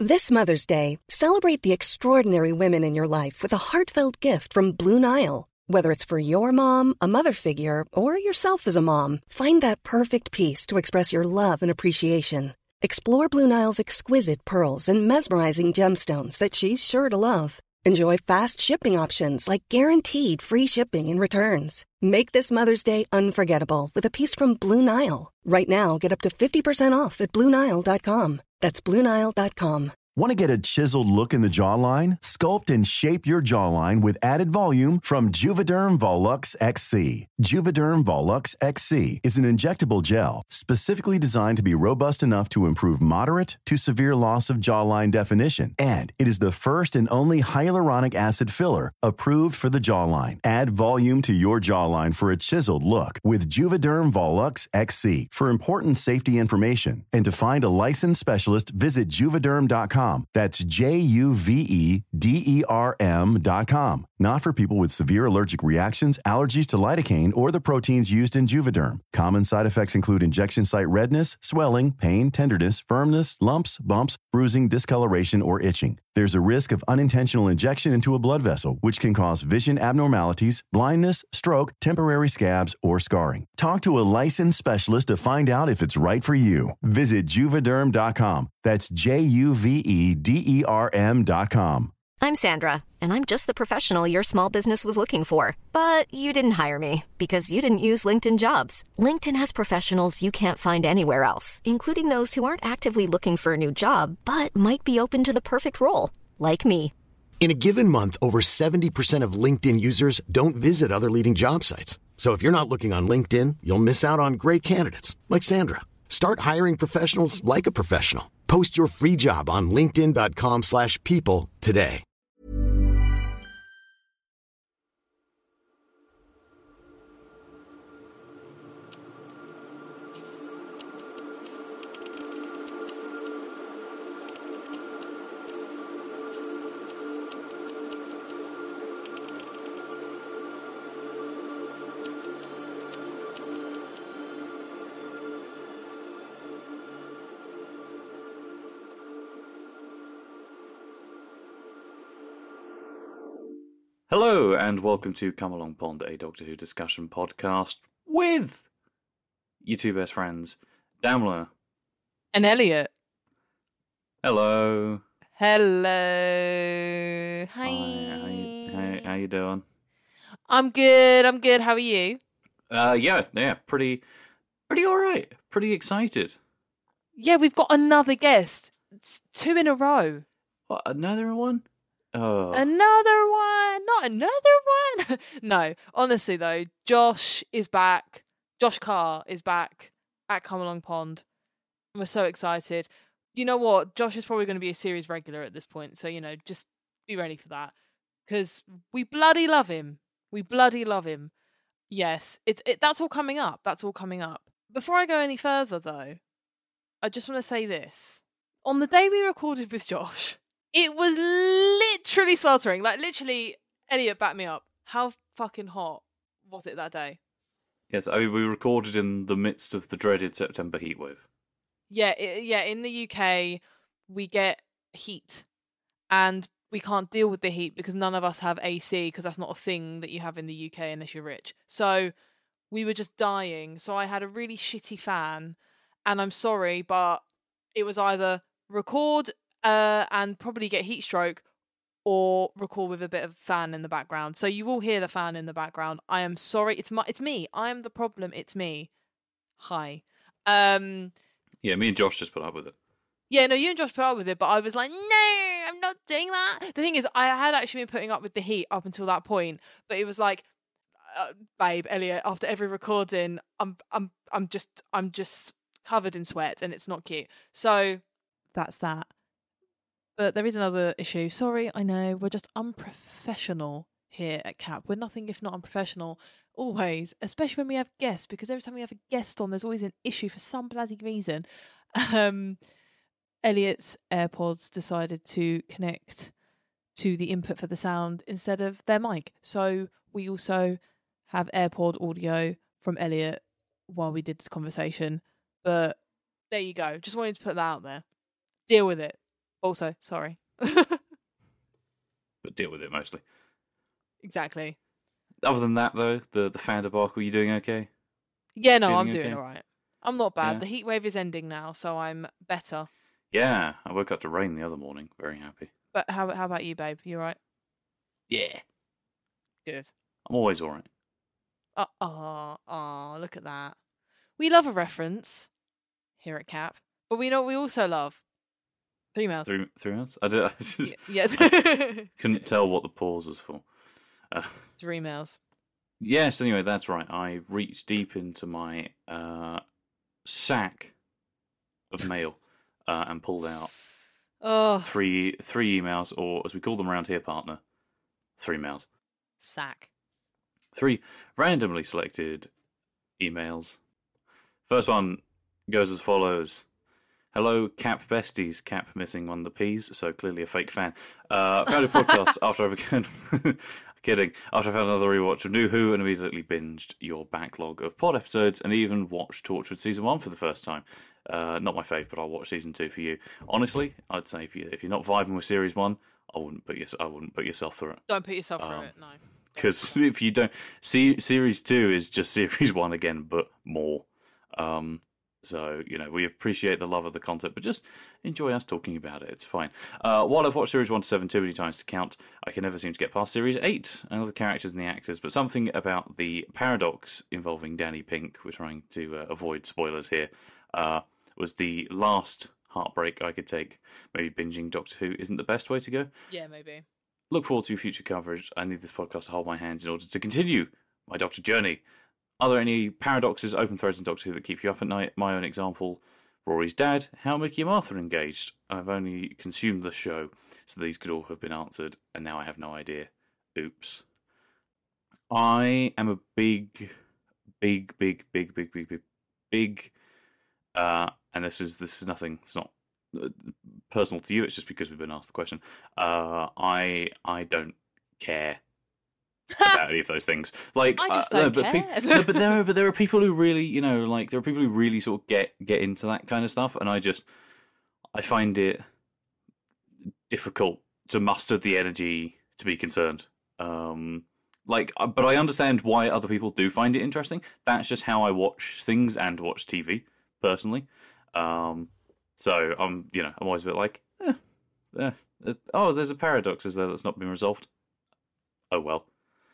This Mother's Day, celebrate the extraordinary women in your life with a heartfelt gift from Blue Nile. Whether it's for your mom, a mother figure, or yourself as a mom, find that perfect piece to express your love and appreciation. Explore Blue Nile's exquisite pearls and mesmerizing gemstones that she's sure to love. Enjoy fast shipping options like guaranteed free shipping and returns. Make this Mother's Day unforgettable with a piece from Blue Nile. Right now, get up to 50% off at BlueNile.com. That's BlueNile.com. Want to get a chiseled look in the jawline? Sculpt and shape your jawline with added volume from Juvederm Volux XC. Juvederm Volux XC is an injectable gel specifically designed to be robust enough to improve moderate to severe loss of jawline definition. And it is the first and only hyaluronic acid filler approved for the jawline. Add volume to your jawline for a chiseled look with Juvederm Volux XC. For important safety information and to find a licensed specialist, visit Juvederm.com. That's Juvederm.com. Not for people with severe allergic reactions, allergies to lidocaine, or the proteins used in Juvederm. Common side effects include injection site redness, swelling, pain, tenderness, firmness, lumps, bumps, bruising, discoloration, or itching. There's a risk of unintentional injection into a blood vessel, which can cause vision abnormalities, blindness, stroke, temporary scabs, or scarring. Talk to a licensed specialist to find out if it's right for you. Visit Juvederm.com. That's Juvederm.com. I'm Sandra, and I'm just the professional your small business was looking for. But you didn't hire me because you didn't use LinkedIn Jobs. LinkedIn has professionals you can't find anywhere else, including those who aren't actively looking for a new job, but might be open to the perfect role, like me. In a given month, over 70% of LinkedIn users don't visit other leading job sites. So if you're not looking on LinkedIn, you'll miss out on great candidates like Sandra. Start hiring professionals like a professional. Post your free job on linkedin.com/people today. Hello, and welcome to Come Along Pond, a Doctor Who discussion podcast with your two best friends, Damla and Elliot. Hello. Hello. Hi. How you doing? I'm good. How are you? Yeah, pretty all right. Pretty excited. Yeah, we've got another guest. It's 2 in a row. What, another one? Oh. Another one. Not another one. No, honestly though, Josh is back. Josh Carr is back at Come Along Pond. We're so excited. You know what? Josh is probably going to be a series regular at this point. So, just be ready for that. Because we bloody love him. Yes, that's all coming up. Before I go any further though, I just want to say this. On the day we recorded with Josh, it was literally sweltering. Like, literally, Elliot, back me up. How fucking hot was it that day? Yes, I mean, we recorded in the midst of the dreaded September heatwave. Yeah, in the UK, we get heat. And we can't deal with the heat because none of us have AC, because that's not a thing that you have in the UK unless you're rich. So we were just dying. So I had a really shitty fan. And I'm sorry, but it was either record and probably get heat stroke, or record with a bit of fan in the background. So you will hear the fan in the background. I am sorry. It's me. I am the problem. It's me. Hi. Yeah, me and Josh just put up with it. Yeah, no, you and Josh put up with it, but I was like, no, I'm not doing that. The thing is, I had actually been putting up with the heat up until that point, but it was like, babe, Elliot, after every recording, I'm just covered in sweat, and it's not cute. So that's that. But there is another issue. Sorry, I know, we're just unprofessional here at CAP. We're nothing if not unprofessional, always, especially when we have guests, because every time we have a guest on, there's always an issue for some bloody reason. Elliot's AirPods decided to connect to the input for the sound instead of their mic. So we also have AirPod audio from Elliot while we did this conversation. But there you go. Just wanted to put that out there. Deal with it. Also, sorry. But deal with it mostly. Exactly. Other than that, though, the fan debacle, you doing okay? Yeah, no, Feeling I'm doing okay? all right. I'm not bad. Yeah. The heat wave is ending now, so I'm better. Yeah, I woke up to rain the other morning. Very happy. But how about you, babe? You all right? Yeah. Good. I'm always all right. Look at that. We love a reference here at Cap, but we also love 3 Males. 3 months? I just Yes. couldn't tell what the pause was for. 3 Males. Yes, anyway, that's right. I reached deep into my sack of mail and pulled out Oh, three emails, or as we call them around here, partner, 3 mails. sack. 3 randomly selected emails. First one goes as follows. Hello, Cap besties. Cap missing one of the P's, so clearly a fake fan. Found a podcast after I began... Kidding. After I found another rewatch of New Who and immediately binged your backlog of pod episodes and even watched Torchwood Season 1 for the first time. Not my fave, but I'll watch Season 2 for you. Honestly, I'd say if you're not vibing with Series 1, I wouldn't put yourself through it. Don't put yourself through it, no. Because if you don't... Series 2 is just Series 1 again, but more. So, we appreciate the love of the content, but just enjoy us talking about it. It's fine. While I've watched Series 1 to 7 too many times to count, I can never seem to get past Series 8 and all the characters and the actors, but something about the paradox involving Danny Pink, we're trying to avoid spoilers here, was the last heartbreak I could take. Maybe binging Doctor Who isn't the best way to go. Yeah, maybe. Look forward to future coverage. I need this podcast to hold my hand in order to continue my Doctor journey. Are there any paradoxes, open threads in Doctor Who that keep you up at night? My own example, Rory's dad, how Mickey and Martha are engaged. I've only consumed the show, so these could all have been answered, and now I have no idea. Oops. I am a big, and this is nothing, it's not personal to you, it's just because we've been asked the question. I don't care about any of those things. Like, I just don't care. But there are people who really, there are people who really sort of get into that kind of stuff, and I find it difficult to muster the energy to be concerned. But I understand why other people do find it interesting. That's just how I watch things and watch TV personally. So I'm always a bit like, there's a paradox, is there, that's not been resolved? Oh well.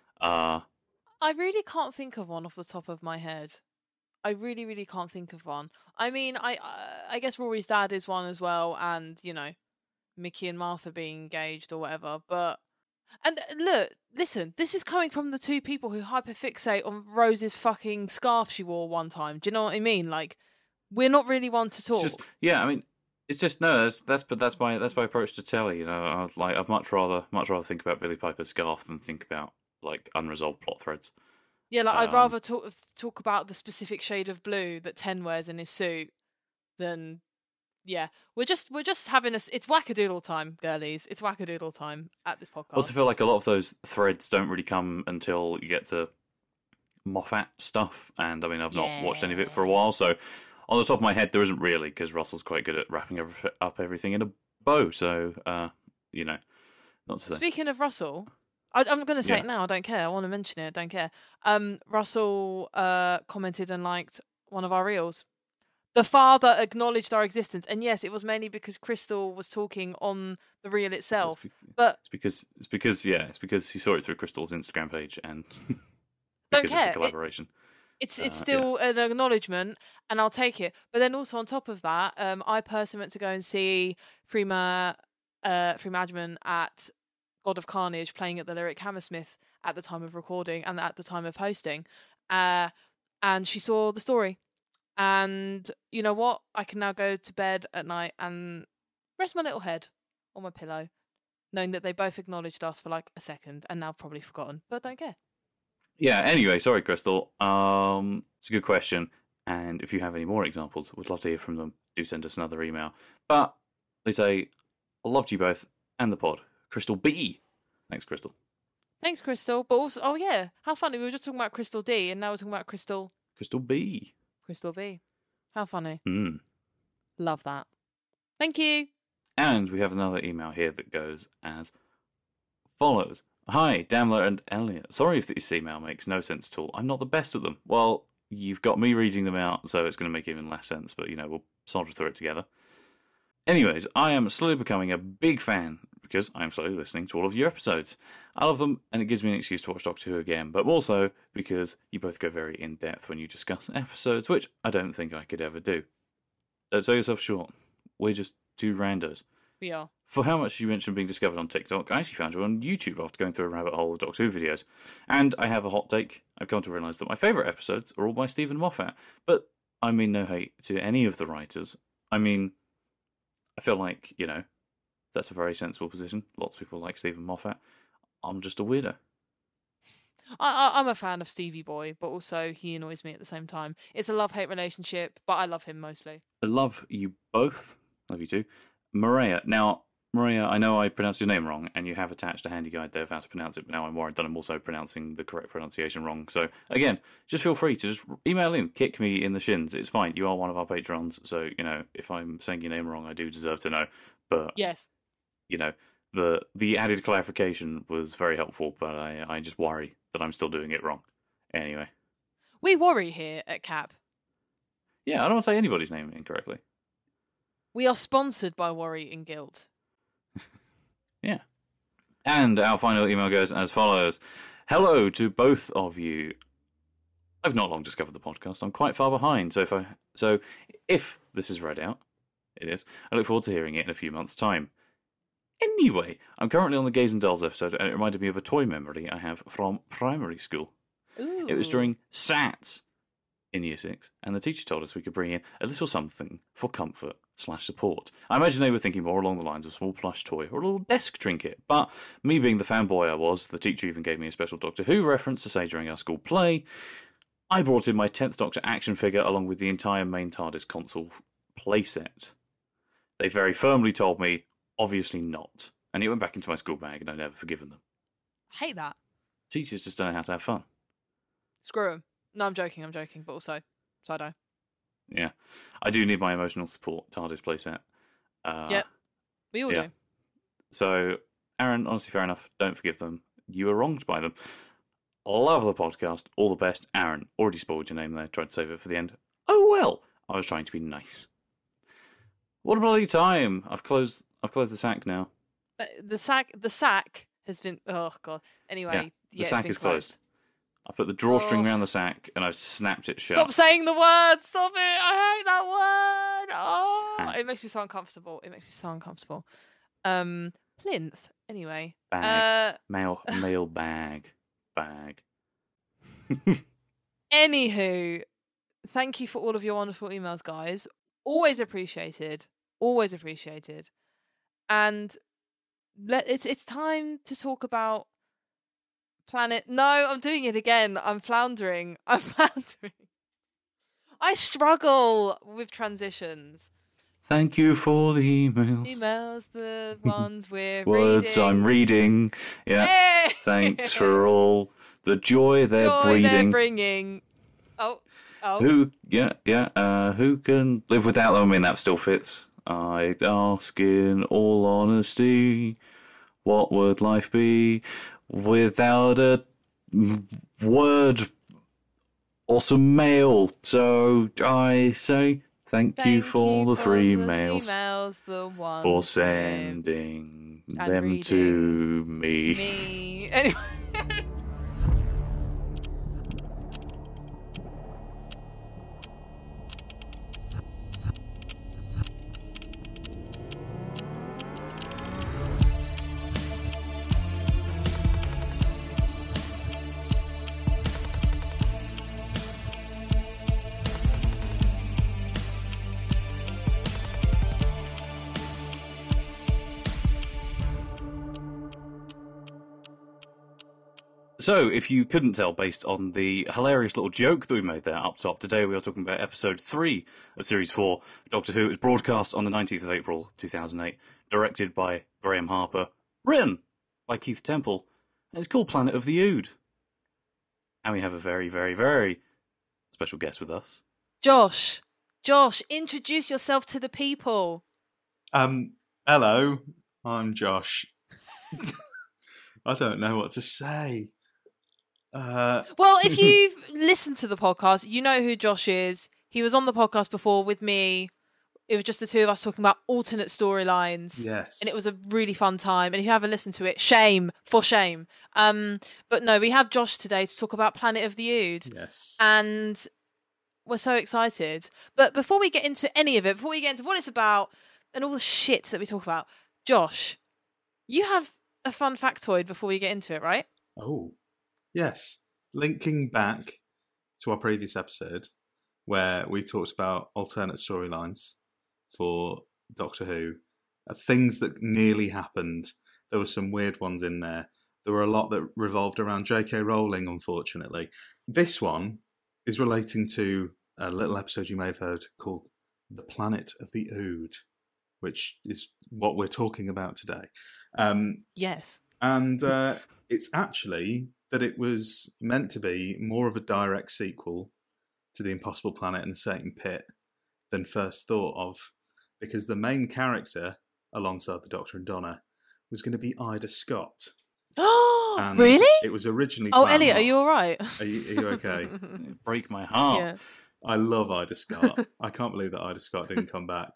I really can't think of one off the top of my head. I really, really can't think of one. I mean, I guess Rory's dad is one as well, and Mickey and Martha being engaged or whatever. And listen, this is coming from the two people who hyperfixate on Rose's fucking scarf she wore one time. Do you know what I mean? Like, we're not really one to talk. It's just no. That's my approach to telly. I'd much rather think about Billie Piper's scarf than think about like unresolved plot threads. Yeah, I'd rather talk about the specific shade of blue that Ten wears in his suit than we're just having it's wackadoodle time, girlies. It's wackadoodle time at this podcast. I also feel like a lot of those threads don't really come until you get to Moffat stuff, and I mean I've not watched any of it for a while, so on the top of my head there isn't really, because Russell's quite good at wrapping up everything in a bow. So not to say. Speaking of Russell. I'm going to say it now. I don't care. I want to mention it. I don't care. Russell commented and liked one of our reels. The father acknowledged our existence, and yes, it was mainly because Crystal was talking on the reel itself. It's because he saw it through Crystal's Instagram page, and don't because care. It's a collaboration. It's still an acknowledgement, and I'll take it. But then also on top of that, I personally went to go and see Freema Adjman at God of Carnage playing at the Lyric Hammersmith at the time of recording and at the time of hosting, and she saw the story, and you know what, I can now go to bed at night and rest my little head on my pillow knowing that they both acknowledged us for like a second and now probably forgotten, but don't care. Anyway, sorry Crystal, it's a good question, and if you have any more examples, we'd love to hear from them. Do send us another email. But they say, I loved you both and the pod. Crystal B. Thanks, Crystal. Thanks, Crystal. But also, how funny. We were just talking about Crystal D, and now we're talking about Crystal B. Crystal B. How funny. Mm. Love that. Thank you. And we have another email here that goes as follows. Hi, Damler and Elliot. Sorry if this email makes no sense at all. I'm not the best at them. Well, you've got me reading them out, so it's going to make even less sense, but, we'll soldier through it together. Anyways, I am slowly becoming a big fan because I am slowly listening to all of your episodes. I love them, and it gives me an excuse to watch Doctor Who again, but also because you both go very in-depth when you discuss episodes, which I don't think I could ever do. Don't sell yourself short. We're just two randos. We are. For how much you mentioned being discovered on TikTok, I actually found you on YouTube after going through a rabbit hole of Doctor Who videos. And I have a hot take. I've come to realise that my favourite episodes are all by Stephen Moffat. But I mean no hate to any of the writers. I mean, I feel like, that's a very sensible position. Lots of people like Stephen Moffat. I'm just a weirdo. I'm a fan of Stevie Boy, but also he annoys me at the same time. It's a love-hate relationship, but I love him mostly. I love you both. Love you too. Maria. Now, Maria, I know I pronounced your name wrong, and you have attached a handy guide there of how to pronounce it, but now I'm worried that I'm also pronouncing the correct pronunciation wrong. So, again, just feel free to just email in, kick me in the shins. It's fine. You are one of our patrons, so, if I'm saying your name wrong, I do deserve to know. But, yes, the added clarification was very helpful, but I just worry that I'm still doing it wrong. Anyway. We worry here at CAP. Yeah, I don't want to say anybody's name incorrectly. We are sponsored by Worry and Guilt. Yeah. And our final email goes as follows. Hello to both of you. I've not long discovered the podcast. I'm quite far behind. So if this is read out, it is, I look forward to hearing it in a few months' time. Anyway, I'm currently on the Gays and Dolls episode, and it reminded me of a toy memory I have from primary school. Ooh. It was during SATs in Year 6, and the teacher told us we could bring in a little something for comfort/support. I imagine they were thinking more along the lines of a small plush toy or a little desk trinket, but me being the fanboy I was, the teacher even gave me a special Doctor Who reference to say during our school play. I brought in my 10th Doctor action figure along with the entire main TARDIS console playset. They very firmly told me, obviously not, and it went back into my school bag, and I've never forgiven them. I hate that. Teachers just don't know how to have fun. Screw them. No, I'm joking, but also, side-eye. Yeah. I do need my emotional support TARDIS playset. Yep. We all do. So, Aaron, honestly, fair enough. Don't forgive them. You were wronged by them. Love the podcast. All the best. Aaron. Already spoiled your name there. Tried to save it for the end. Oh, well. I was trying to be nice. What a bloody time. I've closed the sack now. The sack has been... Oh, God. Anyway, the sack is closed. I put the drawstring around the sack and I've snapped it shut. Stop saying the word! Stop it! I hate that word! Oh, Sack. it makes me so uncomfortable. Plinth. Anyway. Bag. Mail bag. Bag. Anywho, thank you for all of your wonderful emails, guys. Always appreciated. Always appreciated. And it's time to talk about Planet. No, I'm doing it again. I'm floundering. I struggle with transitions. Thank you for the emails. Emails, the ones we're Words reading. I'm reading. Yeah. Hey! Thanks for all the joy they're bringing. Oh. Who can live without them? I mean, that still fits. I'd ask in all honesty, what would life be without a word or some mail? So I say thank you for the three mails, the ones for sending them reading to me. Anyway. So, if you couldn't tell based on the hilarious little joke that we made there up top, today we are talking about episode 3 of Series 4 Doctor Who. It was broadcast on the 19th of April 2008, directed by Graham Harper, written by Keith Temple, and it's called Planet of the Ood. And we have a very, very, very special guest with us. Josh, introduce yourself to the people. Hello, I'm Josh. I don't know what to say. Well, if you've listened to the podcast, you know who Josh is. He was on the podcast before with me. It was just the two of us talking about alternate storylines. Yes. And it was a really fun time. And if you haven't listened to it, shame. For shame. But no, we have Josh today to talk about Planet of the Ood. Yes. And we're so excited. But before we get into any of it, before we get into what it's about and all the shit that we talk about, Josh, you have a fun factoid before we get into it, right? Oh, yes. Linking back to our previous episode where we talked about alternate storylines for Doctor Who, things that nearly happened. There were some weird ones in there. There were a lot that revolved around J.K. Rowling, unfortunately. This one is relating to a little episode you may have heard called The Planet of the Ood, which is what we're talking about today. Yes. And it's actually that it was meant to be more of a direct sequel to The Impossible Planet and the Satan Pit than first thought of, because the main character, alongside the Doctor and Donna, was going to be Ida Scott. Oh, really? It was originally Oh, planned Elliot, are you all right? Are you okay? Break my heart. Yeah. I love Ida Scott. I can't believe that Ida Scott didn't come back.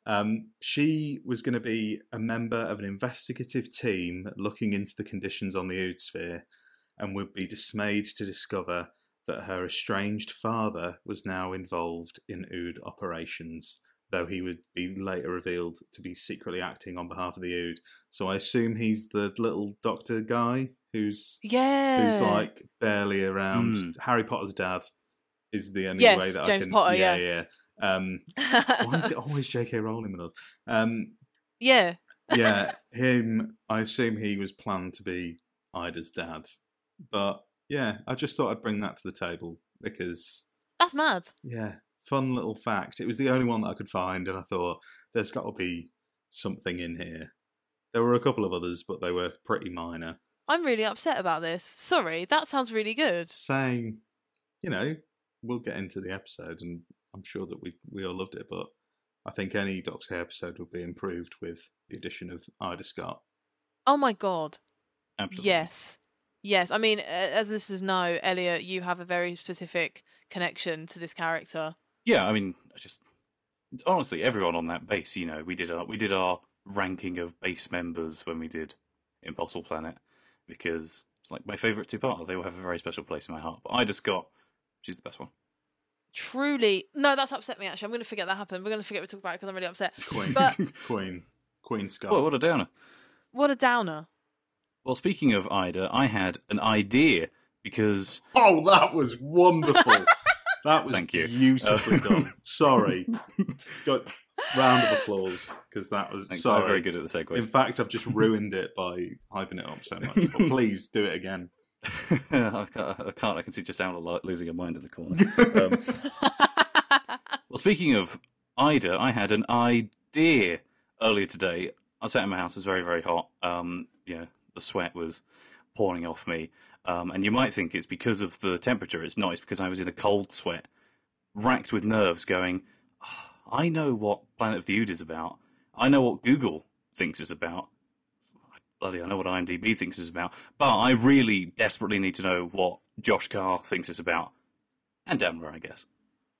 She was going to be a member of an investigative team looking into the conditions on the Ood sphere and would be dismayed to discover that her estranged father was now involved in Ood operations, though he would be later revealed to be secretly acting on behalf of the Ood. So I assume he's the little doctor guy who's like barely around. Harry Potter's dad is the only way that James I can... Potter, yeah. Why is it always J.K. Rowling with us? Yeah. Yeah, him, I assume he was planned to be Ida's dad. But yeah, I just thought I'd bring that to the table because... That's mad. Yeah, fun little fact. It was the only one that I could find, and I thought there's got to be something in here. There were a couple of others, but they were pretty minor. I'm really upset about this. Sorry, that sounds really good. Saying, you know, we'll get into the episode, and I'm sure that we all loved it, but I think any Doctor Who episode would be improved with the addition of Ida Scott. Oh my god. Absolutely. Yes. I mean, as listeners know, Elliot, you have a very specific connection to this character. Yeah, I mean, honestly, everyone on that base, you know, we did our ranking of base members when we did Impossible Planet, because it's like my favourite two-parter. They will have a very special place in my heart. But Ida Scott, she's the best one. Truly. No, that's upset me, actually. I'm going to forget that happened. We're going to forget we talked about it because I'm really upset. Queen Scott. Well, what a downer. What a downer. Well, speaking of Ida, I had an idea because... Oh, that was wonderful. That was Thank you. Beautifully done. Sorry. Got round of applause, because that was... Thanks, sorry. I'm very good at the segues. In fact, I've just ruined it by hyping it up so much. But please, do it again. I can't. I can see just Alan losing her mind in the corner. Well, speaking of Ida, I had an idea earlier today. I sat in my house. It was very, very hot. The sweat was pouring off me. And you might think it's because of the temperature. It's not. It's because I was in a cold sweat, racked with nerves, going, I know what Planet of the Ood is about. I know what Google thinks it's about. I know what IMDb thinks it's about. But I really desperately need to know what Josh Carr thinks it's about. And Damler, I guess.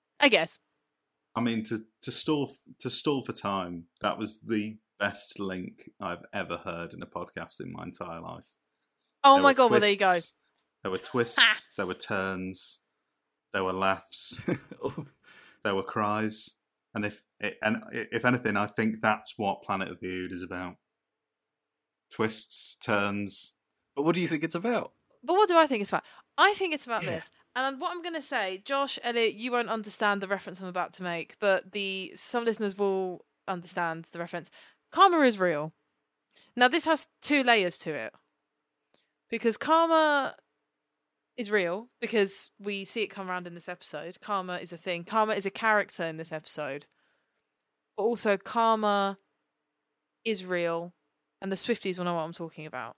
I mean, to stall for time, that was the best link I've ever heard in a podcast in my entire life. Oh my god, well there you go. There were twists, there were turns, there were laughs, there were cries, and if anything, I think that's what Planet of the Ood is about. Twists, turns. But what do you think it's about? But what do I think it's about? I think it's about this. And what I'm going to say, Josh, Elliot, you won't understand the reference I'm about to make, but some listeners will understand the reference. Karma is real. Now, this has two layers to it. Because karma is real, because we see it come around in this episode. Karma is a thing. Karma is a character in this episode. But also, karma is real. And the Swifties will know what I'm talking about.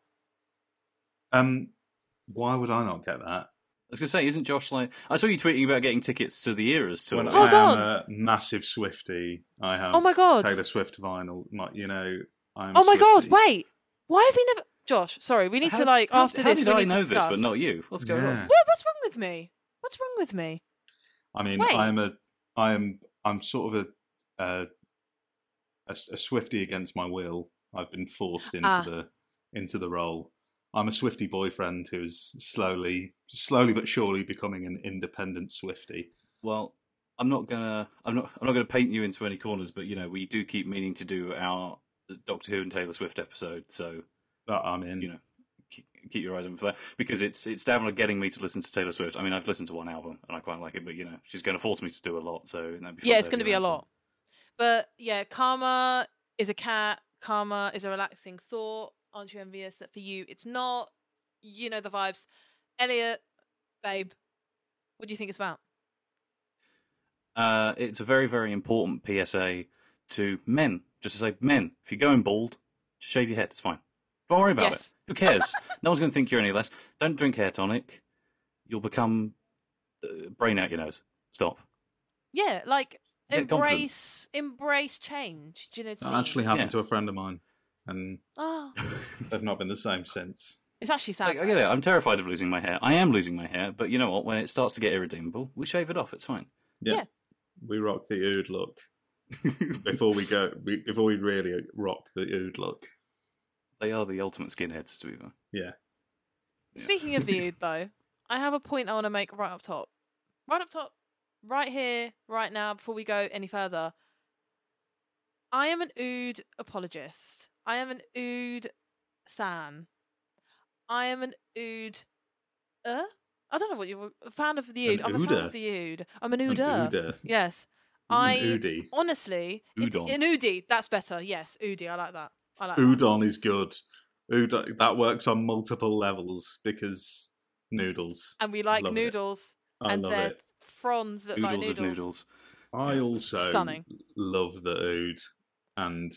Why would I not get that? I was going to say, isn't Josh like... I saw you tweeting about getting tickets to the Eras tour. Well, I am a massive Swiftie. I have oh my God. Taylor Swift vinyl. I'm Oh my god! Swiftie. Wait, why have we never? Josh, sorry, we need to after this. How did we I need know to this, discuss. but not you? What's going on? Yeah. What's wrong with me? What's wrong with me? I mean, Wait. I'm sort of a Swiftie against my will. I've been forced into the role. I'm a Swiftie boyfriend who's slowly but surely becoming an independent Swiftie. Well, I'm not gonna paint you into any corners, but we do keep meaning to do our Doctor Who and Taylor Swift episode, so That I'm in. Keep your eyes open for that, because it's definitely getting me to listen to Taylor Swift. I mean, I've listened to one album and I quite like it, but she's going to force me to do a lot, so that'd be fun It's going to be a around. lot. But yeah, karma is a cat. Karma is a relaxing thought. Aren't you envious that for you it's not? You know the vibes. Elliot, babe, what do you think it's about? It's a very, very important PSA to men. Just to say, men, if you're going bald, just shave your head. It's fine. Don't worry about Yes. it. Who cares? No one's going to think you're any less. Don't drink hair tonic. You'll become brain out your nose. Stop. Yeah, like Get embrace change. Do you know what I That mean? actually happened Yeah. to a friend of mine, and Oh, they've not been the same since. it's actually sad. I get it. I'm terrified of losing my hair. I am losing my hair, but you know what? When it starts to get irredeemable, we shave it off. It's fine. Yeah. We rock the ood look before we really rock the ood look. They are the ultimate skinheads, to be fair. Yeah. Speaking of the ood, though, I have a point I want to make right up top. Right up top. Right here, right now, before we go any further. I am an ood apologist. I am an ood stan. I am an ood... I don't know what you're... A fan of the ood. An I'm a fan ooder? of the ood. I'm an An ooder. ooder? Yes. An oodie? Honestly... Udon. An oodie. That's better. Yes, oodie. I like that. I like that. Udon is good. Udon, that works on multiple levels because noodles. And we like Love it. noodles. I and love their it. fronds look like Oodles of noodles. noodles. I also Stunning. love the ood, and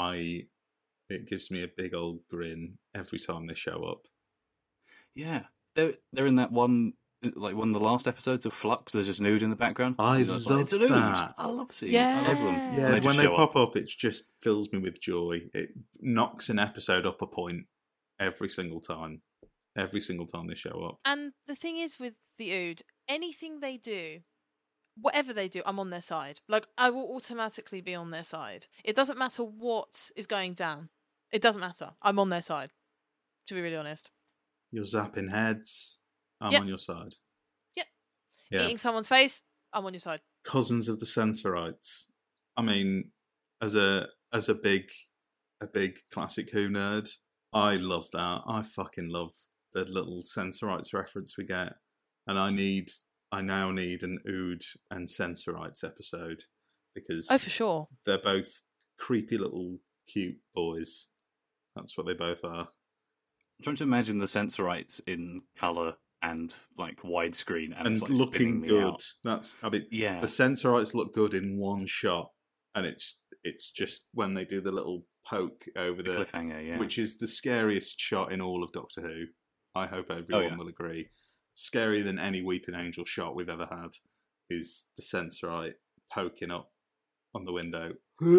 it gives me a big old grin every time they show up. Yeah. They're in that one, like one of the last episodes of Flux. There's just an ood in the background. I It's love it's an ood. that. I love seeing Yeah. it. I love them. Yeah, just when they show pop up, it just fills me with joy. It knocks an episode up a point every single time. Every single time they show up. And the thing is with the ood, anything they do, whatever they do, I'm on their side. Like, I will automatically be on their side. It doesn't matter what is going down. It doesn't matter. I'm on their side, to be really honest. You're zapping heads. I'm Yep. on your side. Yep. Yeah. Eating someone's face, I'm on your side. Cousins of the Sensorites. I mean, as a big classic Who nerd, I love that. I fucking love the little Sensorites reference we get, and I now need an Ood and Sensorites episode because Oh, for sure. they're both creepy little cute boys. That's what they both are. I'm trying to imagine the Sensorites in colour and like widescreen and, And it's like looking spinning me good. out. The Yeah. Sensorites look good in one shot, and it's just when they do the little poke over The cliffhanger, yeah. which is the scariest shot in all of Doctor Who. I hope everyone will agree. Scarier than any Weeping Angel shot we've ever had is the Sensorite poking up on the window.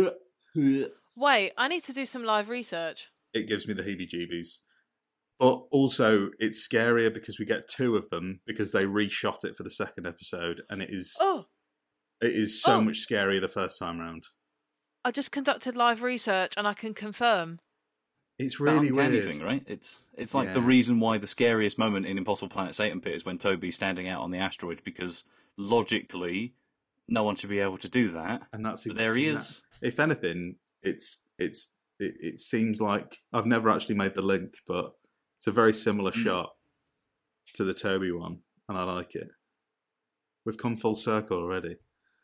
Wait, I need to do some live research. It gives me the heebie-jeebies. But also, it's scarier because we get two of them because they reshot it for the second episode, and it is Oh, so much scarier the first time round. I just conducted live research and I can confirm. It's That really uncanny weird. thing, right? It's like Yeah. the reason why the scariest moment in Impossible Planet Satan Pit is when Toby's standing out on the asteroid, because logically, no one should be able to do that. And that's But there he is. If anything, it seems like I've never actually made the link, but it's a very similar shot to the Toby one, and I like it. We've come full circle already.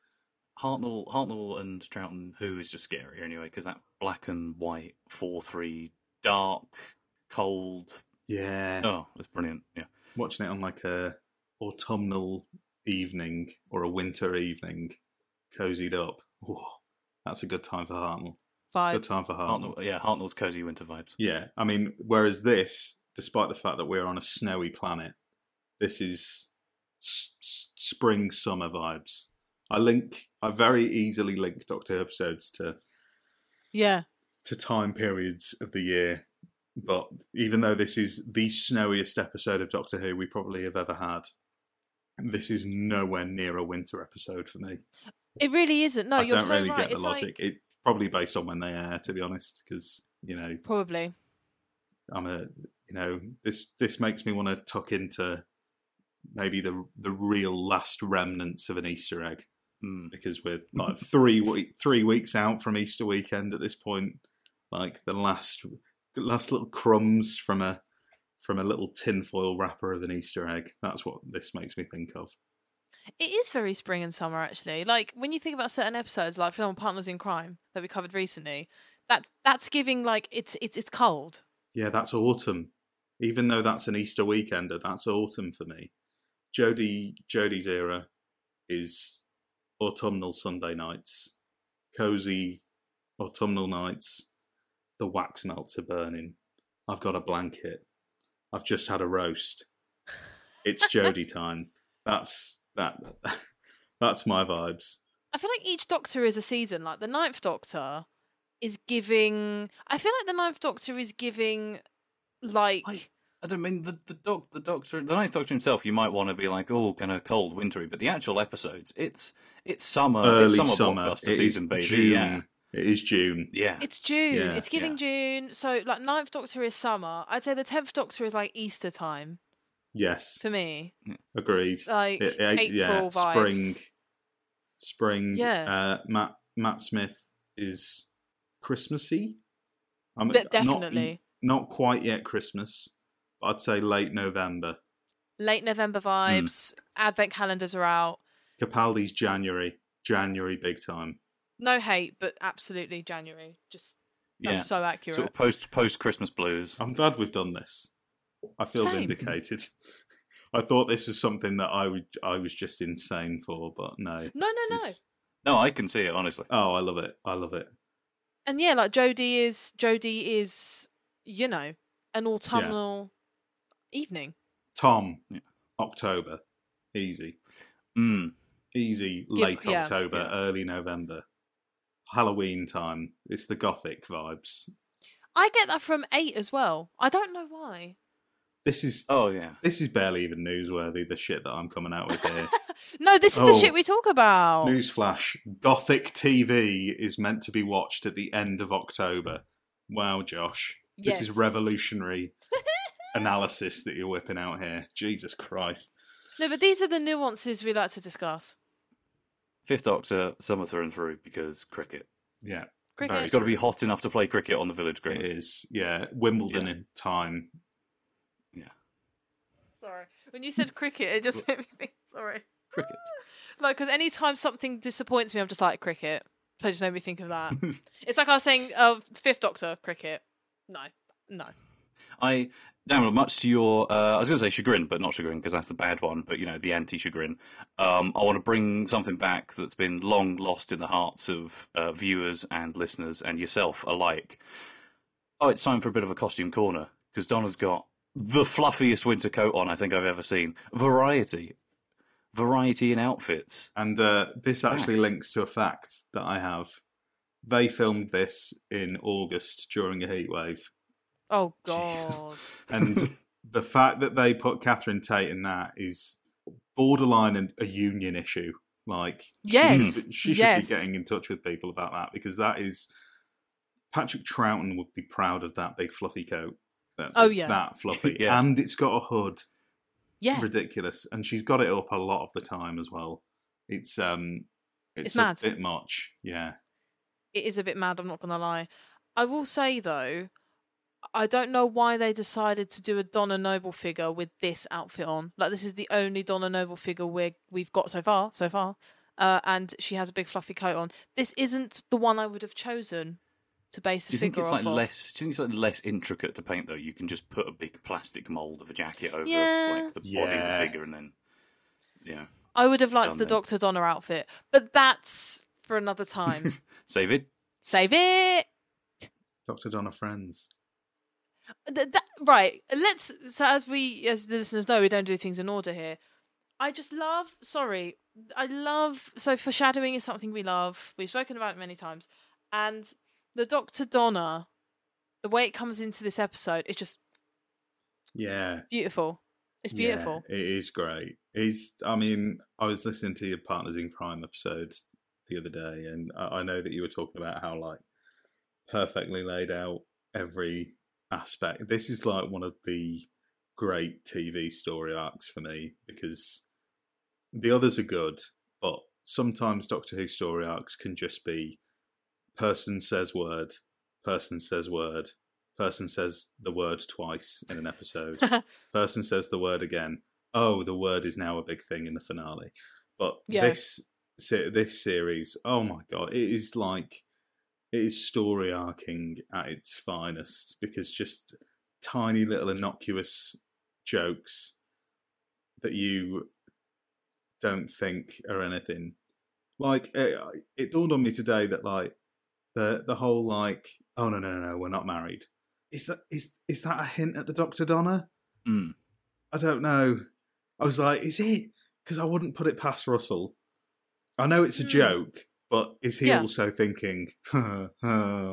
Hartnell and Troughton, who is just scarier anyway, because that black and white 4:3 dark, cold. Yeah. Oh, it's brilliant. Yeah. Watching it on like a autumnal evening or a winter evening, cozied up. Ooh, that's a good time for Hartnell. Vibes. Good time for Hartnell. Hartnell's cozy winter vibes. Yeah, I mean, whereas this, despite the fact that we're on a snowy planet, this is spring summer vibes. I very easily link Doctor Who episodes to to time periods of the year. But even though this is the snowiest episode of Doctor Who we probably have ever had, this is nowhere near a winter episode for me. It really isn't. No, you're so right. I don't really get the it's logic. It's probably based on when they air, to be honest, because, probably. This makes me want to tuck into maybe the real last remnants of an Easter egg, because we're like 3 weeks out from Easter weekend at this point. Like the last little crumbs from a little tinfoil wrapper of an Easter egg. That's what this makes me think of. It is very spring and summer, actually. Like when you think about certain episodes, like for example, Partners in Crime that we covered recently, that's giving like it's cold. Yeah, that's autumn. Even though that's an Easter weekender, that's autumn for me. Jodie's era is autumnal Sunday nights, cozy autumnal nights. The wax melts are burning. I've got a blanket. I've just had a roast. It's Jodie time. That's my vibes. I feel like each Doctor is a season. Like the Ninth Doctor is giving. I feel like the Ninth Doctor is giving, like. I don't mean the Doctor, the Ninth Doctor himself. You might want to be like, oh, kind of cold, wintry, but the actual episodes, it's summer, early it's summer blockbuster season, baby. June. Yeah. It is June. Yeah, it's June. Yeah. It's giving June. So like Ninth Doctor is summer. I'd say the 10th Doctor is like Easter time. Yes, for me. Agreed. Like April vibes. Spring. Yeah. Matt Smith is Christmassy. Definitely. Not quite yet Christmas. I'd say late November. Late November vibes. Advent calendars are out. Capaldi's January big time. No hate, but absolutely January. Just that's so accurate. Sort of post Christmas blues. I'm glad we've done this. I feel vindicated. I thought this was something that I was just insane for, but no. No. No, I can see it, honestly. Oh, I love it. And yeah, like Jodie is, an autumnal evening. Tom, October, easy. Easy, late October, early November. Halloween time. It's the gothic vibes. I get that from 8 as well. I don't know why. This is barely even newsworthy, the shit that I'm coming out with here. No, this is the shit we talk about. Newsflash. Gothic TV is meant to be watched at the end of October. Wow, Josh. Yes. This is revolutionary analysis that you're whipping out here. Jesus Christ. No, but these are the nuances we like to discuss. 5th Doctor, summer through and through, because cricket. Yeah. Cricket. It's got to be hot enough to play cricket on the village green. It is, yeah. Wimbledon in time. Yeah. Sorry. When you said cricket, it just made me think, sorry. Cricket. Like, because any time something disappoints me, I'm just like, cricket. So it just made me think of that. It's like I was saying, 5th Doctor, cricket. No. Daniel, much to your, I was going to say chagrin, but not chagrin, because that's the bad one, but, the anti-chagrin. I want to bring something back that's been long lost in the hearts of viewers and listeners and yourself alike. Oh, it's time for a bit of a costume corner, because Donna's got the fluffiest winter coat on I think I've ever seen. Variety in outfits. And this actually links to a fact that I have. They filmed this in August during a heatwave. Oh, God. And the fact that they put Catherine Tate in that is borderline a union issue. Like, yes. she should be getting in touch with people about that, because that is... Patrick Troughton would be proud of that big fluffy coat. It's that fluffy. Yeah. And it's got a hood. Yeah. Ridiculous. And she's got it up a lot of the time as well. It's mad. A bit much. Yeah. It is a bit mad, I'm not going to lie. I will say, though, I don't know why they decided to do a Donna Noble figure with this outfit on. Like, this is the only Donna Noble figure we've got so far. And she has a big fluffy coat on. This isn't the one I would have chosen to base a figure off of. Do you think it's like less intricate to paint, though? You can just put a big plastic mould of a jacket over like the body of the figure, and then I would have liked the Dr. Donna outfit, but that's for another time. Save it. Dr. Donna Friends. Right. So as the listeners know, we don't do things in order here. So foreshadowing is something we love. We've spoken about it many times. And the Dr. Donna, the way it comes into this episode, it's just beautiful. It's beautiful. Yeah, it is great. I was listening to your Partners in Crime episodes the other day, and I know that you were talking about how like perfectly laid out every aspect. This is like one of the great TV story arcs for me, because the others are good, but sometimes Doctor Who story arcs can just be person says word, person says word, person says the word twice in an episode, person says the word again. Oh, the word is now a big thing in the finale. But this series, oh my god, it is story arcing at its finest, because just tiny little innocuous jokes that you don't think are anything. Like it dawned on me today that like the whole like, oh no, we're not married. Is that a hint at the Dr. Donna? I don't know. I was like, is it? Because I wouldn't put it past Russell. I know it's a joke, but is he also thinking, they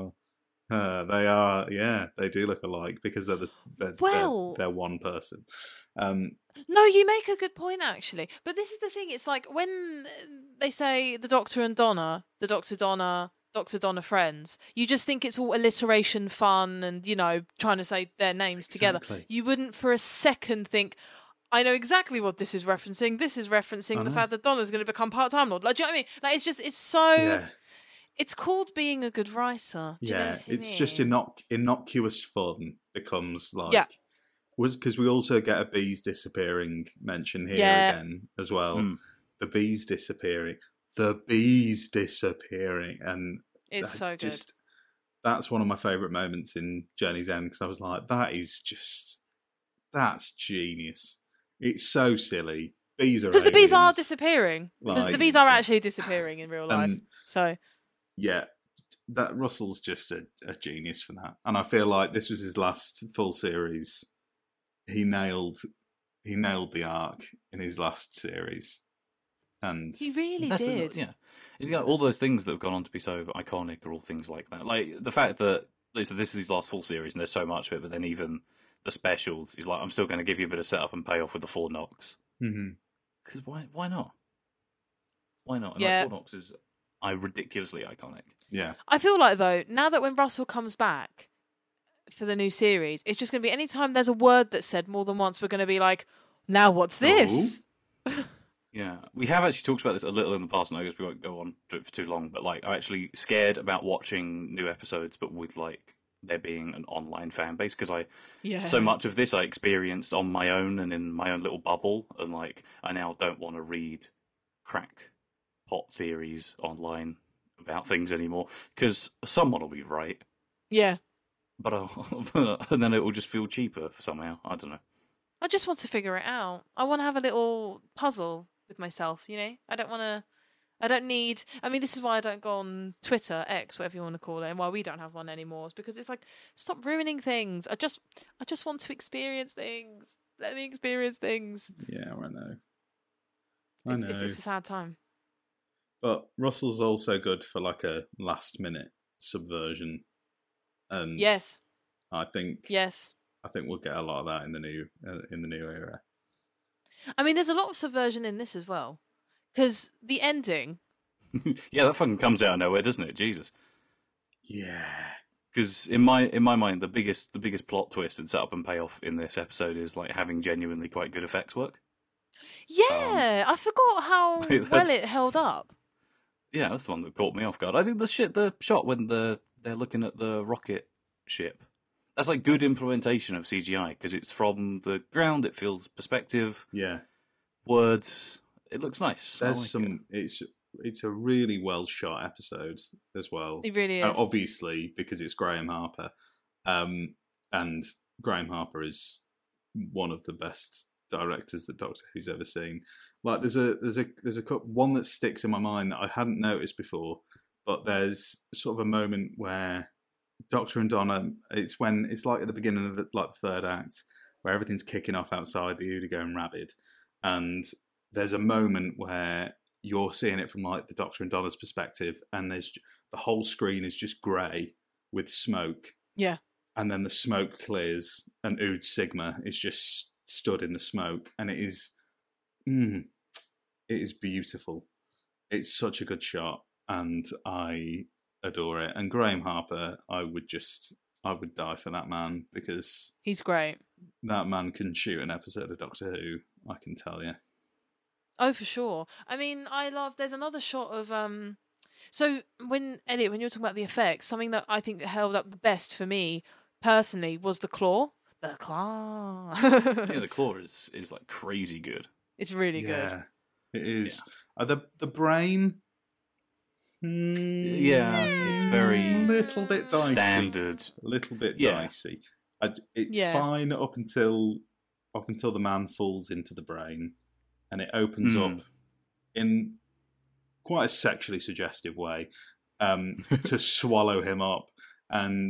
are, they do look alike because they're one person. No, you make a good point, actually. But this is the thing. It's like when they say the Doctor and Donna, the Dr. Donna friends, you just think it's all alliteration fun and, you know, trying to say their names together. You wouldn't for a second think, I know exactly what this is referencing. This is referencing the fact that Donna's going to become part-time Lord. Like, do you know what I mean? Like, it's so... Yeah. It's called being a good writer. Do you know what I mean? Just innocuous fun becomes like... Yeah. Because we also get a bees disappearing mention here again as well. The bees disappearing. And it's so good. That's one of my favourite moments in Journey's End, because I was like, that's genius. It's so silly. Bees are... Because the bees are disappearing. Because the bees are actually disappearing in real life. So... Yeah, that Russell's just a genius for that. And I feel like this was his last full series. He nailed the arc in his last series. And he really did. Yeah, all those things that have gone on to be so iconic are all things like that. Like the fact that this is his last full series and there's so much of it, but then even the specials, he's like, I'm still going to give you a bit of setup and payoff with the 4 knocks. Because why not? Why not? And like 4 knocks is ridiculously iconic. Yeah. I feel like, though, now that when Russell comes back for the new series, it's just going to be anytime there's a word that's said more than once, we're going to be like, now what's this? Yeah, we have actually talked about this a little in the past, and I guess we won't go on to it for too long, but like, I'm actually scared about watching new episodes, but with like there being an online fan base, because so much of this I experienced on my own and in my own little bubble, and like I now don't want to read crackpot theories online about things anymore, because someone will be right. Yeah. But and then it will just feel cheaper somehow. I don't know. I just want to figure it out. I want to have a little puzzle with myself, you know? I don't need... I mean, this is why I don't go on Twitter, X, whatever you want to call it, and why we don't have one anymore. It's because it's like, stop ruining things. I just want to experience things. Let me experience things. Yeah, I know. It's a sad time. But Russell's also good for like a last-minute subversion. And yes. I think we'll get a lot of that in the new era. I mean, there's a lot of subversion in this as well, because the ending. Yeah, that fucking comes out of nowhere, doesn't it? Jesus. Yeah. Because in my mind, the biggest plot twist and setup and payoff in this episode is like having genuinely quite good effects work. Yeah, I forgot how well it held up. Yeah, that's the one that caught me off guard. I think the shot when they're looking at the rocket ship. That's like good implementation of CGI, because it's from the ground, it feels perspective. Yeah. Words. It looks nice. There's it's a really well shot episode as well. It really is. Obviously, because it's Graham Harper. And Graham Harper is one of the best directors that Doctor Who's ever seen. Like there's a one that sticks in my mind that I hadn't noticed before, but there's sort of a moment where Doctor and Donna, it's like at the beginning of the third act, where everything's kicking off outside, the Ood going rabid, and there's a moment where you're seeing it from like the Doctor and Donna's perspective, and there's the whole screen is just grey, with smoke. Yeah. And then the smoke clears, and Ood Sigma is just stood in the smoke, and it is beautiful. It's such a good shot, and I adore it. And Graham Harper, I would die for that man, because He's great. that man can shoot an episode of Doctor Who, I can tell you. Oh, for sure. I mean, there's another shot of so when Elliot, when you're talking about the effects, something that I think held up the best for me personally was the claw. The claw. Yeah, the claw is like crazy good. It's really Yeah, good. it is. The brain. Yeah, it's very little bit dicey. standard. A little bit Yeah. dicey. It's Yeah. fine up until the man falls into the brain, and it opens up in quite a sexually suggestive way to swallow him up, and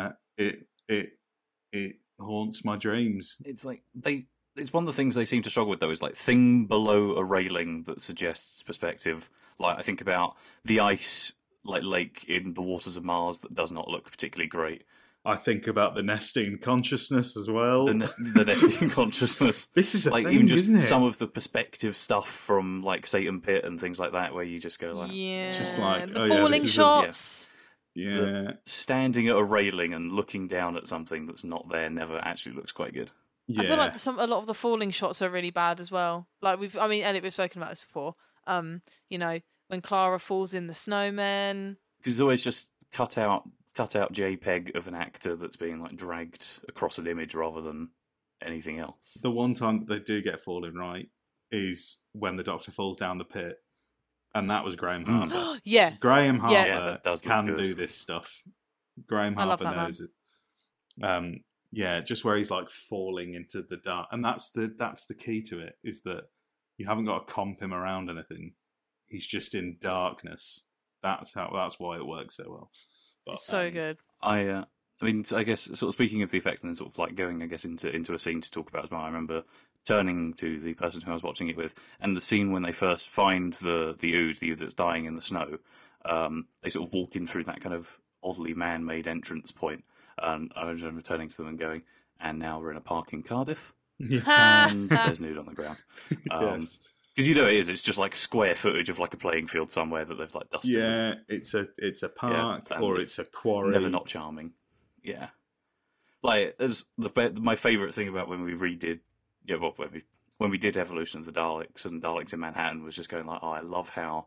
it haunts my dreams. It's like it's one of the things they seem to struggle with, though, is like thing below a railing that suggests perspective. Like, I think about the ice lake in the waters of Mars that does not look particularly great. I think about the Nestine consciousness as well. The Nestine consciousness. This is a like thing, even just isn't it? some of the perspective stuff from like Satan Pit and things like that, where you just go like, Yeah. Just like, the oh, yeah, falling this is shots. Yeah, standing at a railing and looking down at something that's not there never actually looks quite good. yeah. I feel like a lot of the falling shots are really bad as well. Like Elliot, we've spoken about this before. When Clara falls in the snowman. Because it's always just cut out JPEG of an actor that's being like dragged across an image rather than anything else. The one time that they do get falling right is when the Doctor falls down the pit, and that was Graham Harper. Yeah. Graham Harper Yeah, that does look can good. do this stuff. Graham I love Harper that knows it. Yeah, just where he's like falling into the dark, and that's the key to it, is that you haven't got to comp him around anything. He's just in darkness. That's why it works so well. But, It's so good. I mean, I guess sort of speaking of the effects and then sort of like going, I guess, into a scene to talk about as well. I remember turning to the person who I was watching it with, and the scene when they first find the Ood that's dying in the snow. They sort of walk in through that kind of oddly man-made entrance point, and I remember turning to them and going, "And now we're in a park in Cardiff, and there's nude on the ground." Yes. Because it's just like square footage of like a playing field somewhere that they've like dusted. Yeah, it's a park, and or it's a quarry. Never not charming. Yeah, like as my favourite thing about when we redid, when we did Evolution of the Daleks and Daleks in Manhattan was just going like, oh, I love how,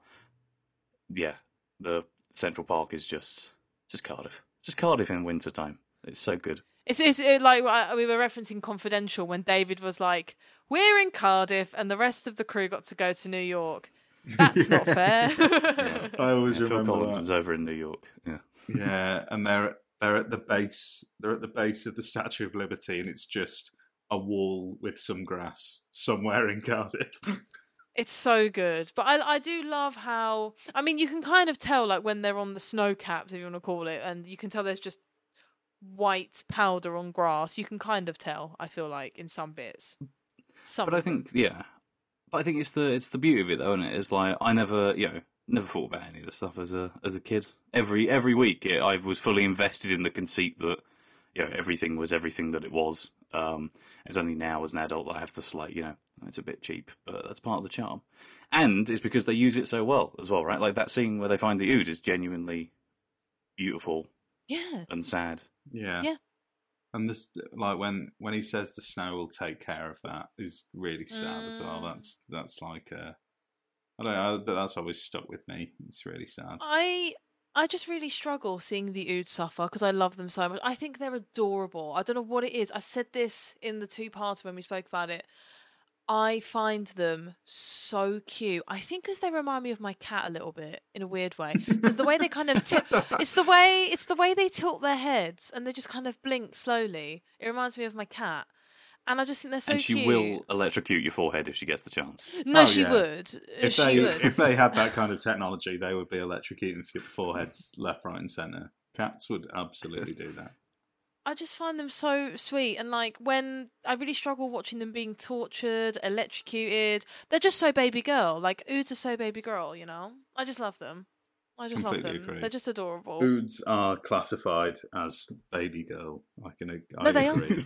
the Central Park is just Cardiff, just Cardiff in winter time. It's so good. It's like we were referencing Confidential when David was like, "We're in Cardiff," and the rest of the crew got to go to New York. That's not fair. I always Phil remember Collins that. is over in New York. Yeah, Yeah, and they're at the base. They're at the base of the Statue of Liberty, and it's just a wall with some grass somewhere in Cardiff. It's so good. But I do love how, I mean, you can kind of tell, like, when they're on the snow caps, if you want to call it, and you can tell there's just white powder on grass. You can kind of tell, I feel like, in some bits. but I think it's the beauty of it, though, isn't it? It's like I never thought about any of this stuff as a kid. Every week, I was fully invested in the conceit that everything was everything that it was. It's only now as an adult that I have this like it's a bit cheap, but that's part of the charm. And it's because they use it so well as well, right? Like that scene where they find the Ood is genuinely beautiful, and sad. Yeah. And this, like when he says the snow will take care of that, is really sad as well. That's like I don't know. That's always stuck with me. It's really sad. I just really struggle seeing the Ood suffer because I love them so much. I think they're adorable. I don't know what it is. I said this in the 2-parter when we spoke about it. I find them so cute. I think because they remind me of my cat a little bit in a weird way. Because the way they kind of it's the way they tilt their heads and they just kind of blink slowly. It reminds me of my cat. And I just think they're so cute. And she will electrocute your forehead if she gets the chance. No, she would. If they had that kind of technology, they would be electrocuting foreheads left, right, and centre. Cats would absolutely do that. I just find them so sweet, and like when I really struggle watching them being tortured, electrocuted. They're just so baby girl. Like Oods are so baby girl, I just love them. I just love Completely them. agree. They're just adorable. Ouds are classified as baby girl. I No, they agree.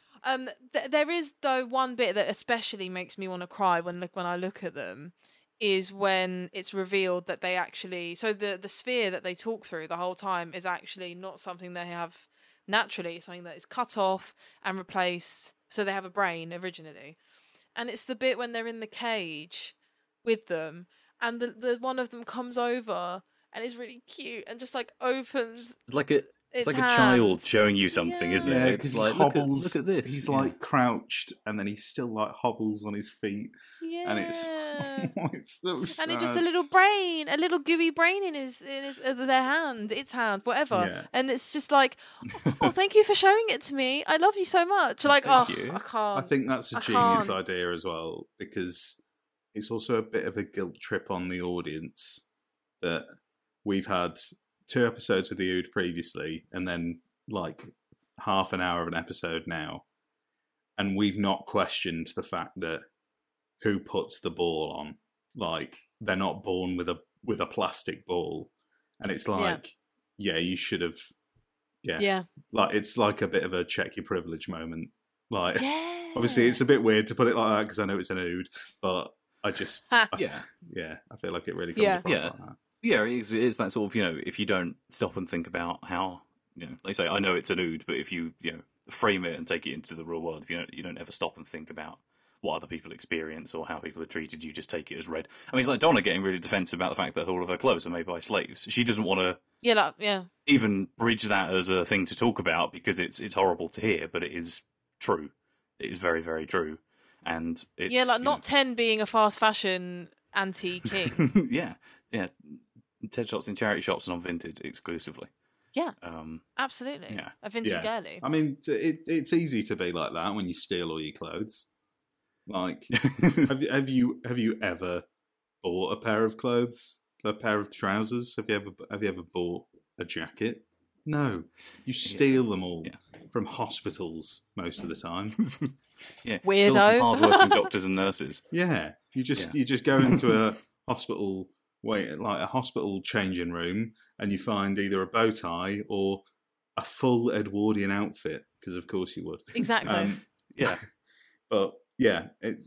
There is though one bit that especially makes me want to cry when I look at them, is when it's revealed that they actually, so the sphere that they talk through the whole time is actually not something they have naturally. It's something that is cut off and replaced. So they have a brain originally, and it's the bit when they're in the cage with them, and the one of them comes over and is really cute and just like opens. It's like a hand. child showing you something, isn't Yeah, it? because It's he like hobbles. look at this. He's Yeah. like crouched, and then he still like hobbles on his feet, Yeah. and it's so sad. And it's just a little brain, a little gooey brain in his their hand, its hand, whatever. Yeah. And it's just like, oh, thank you for showing it to me. I love you so much. Like, Thank oh, you. I can't. I think that's a I genius can't. idea as well, because it's also a bit of a guilt trip on the audience that we've had 2 episodes with the Ood previously, and then like half an hour of an episode now, and we've not questioned the fact that who puts the ball on. Like, they're not born with a plastic ball, and it's like, yeah, you should have. Yeah, like it's like a bit of a check your privilege moment. Like, obviously, it's a bit weird to put it like that because I know it's an Ood, but I just, I feel like it really comes across like that. Yeah, it's that sort of, if you don't stop and think about how, like I say, I know it's an Ood, but if you, frame it and take it into the real world, if you don't ever stop and think about what other people experience or how people are treated, you just take it as read. I mean, it's like Donna getting really defensive about the fact that all of her clothes are made by slaves. She doesn't want to even bridge that as a thing to talk about because it's horrible to hear, but it is true. It is very, very true. And it's... not 10 being a fast fashion anti-king. yeah. TED shops in charity shops and on Vinted exclusively. Yeah, absolutely. Yeah. A vintage girly. I mean, it's easy to be like that when you steal all your clothes. Like, have you ever bought a pair of clothes, a pair of trousers? Have you ever bought a jacket? No, you steal them all from hospitals most of the time. Yeah, weirdo. Hardworking doctors and nurses. Yeah, you just go into a hospital. Like a hospital changing room, and you find either a bow tie or a full Edwardian outfit, because of course you would. Exactly. Yeah. But yeah, it's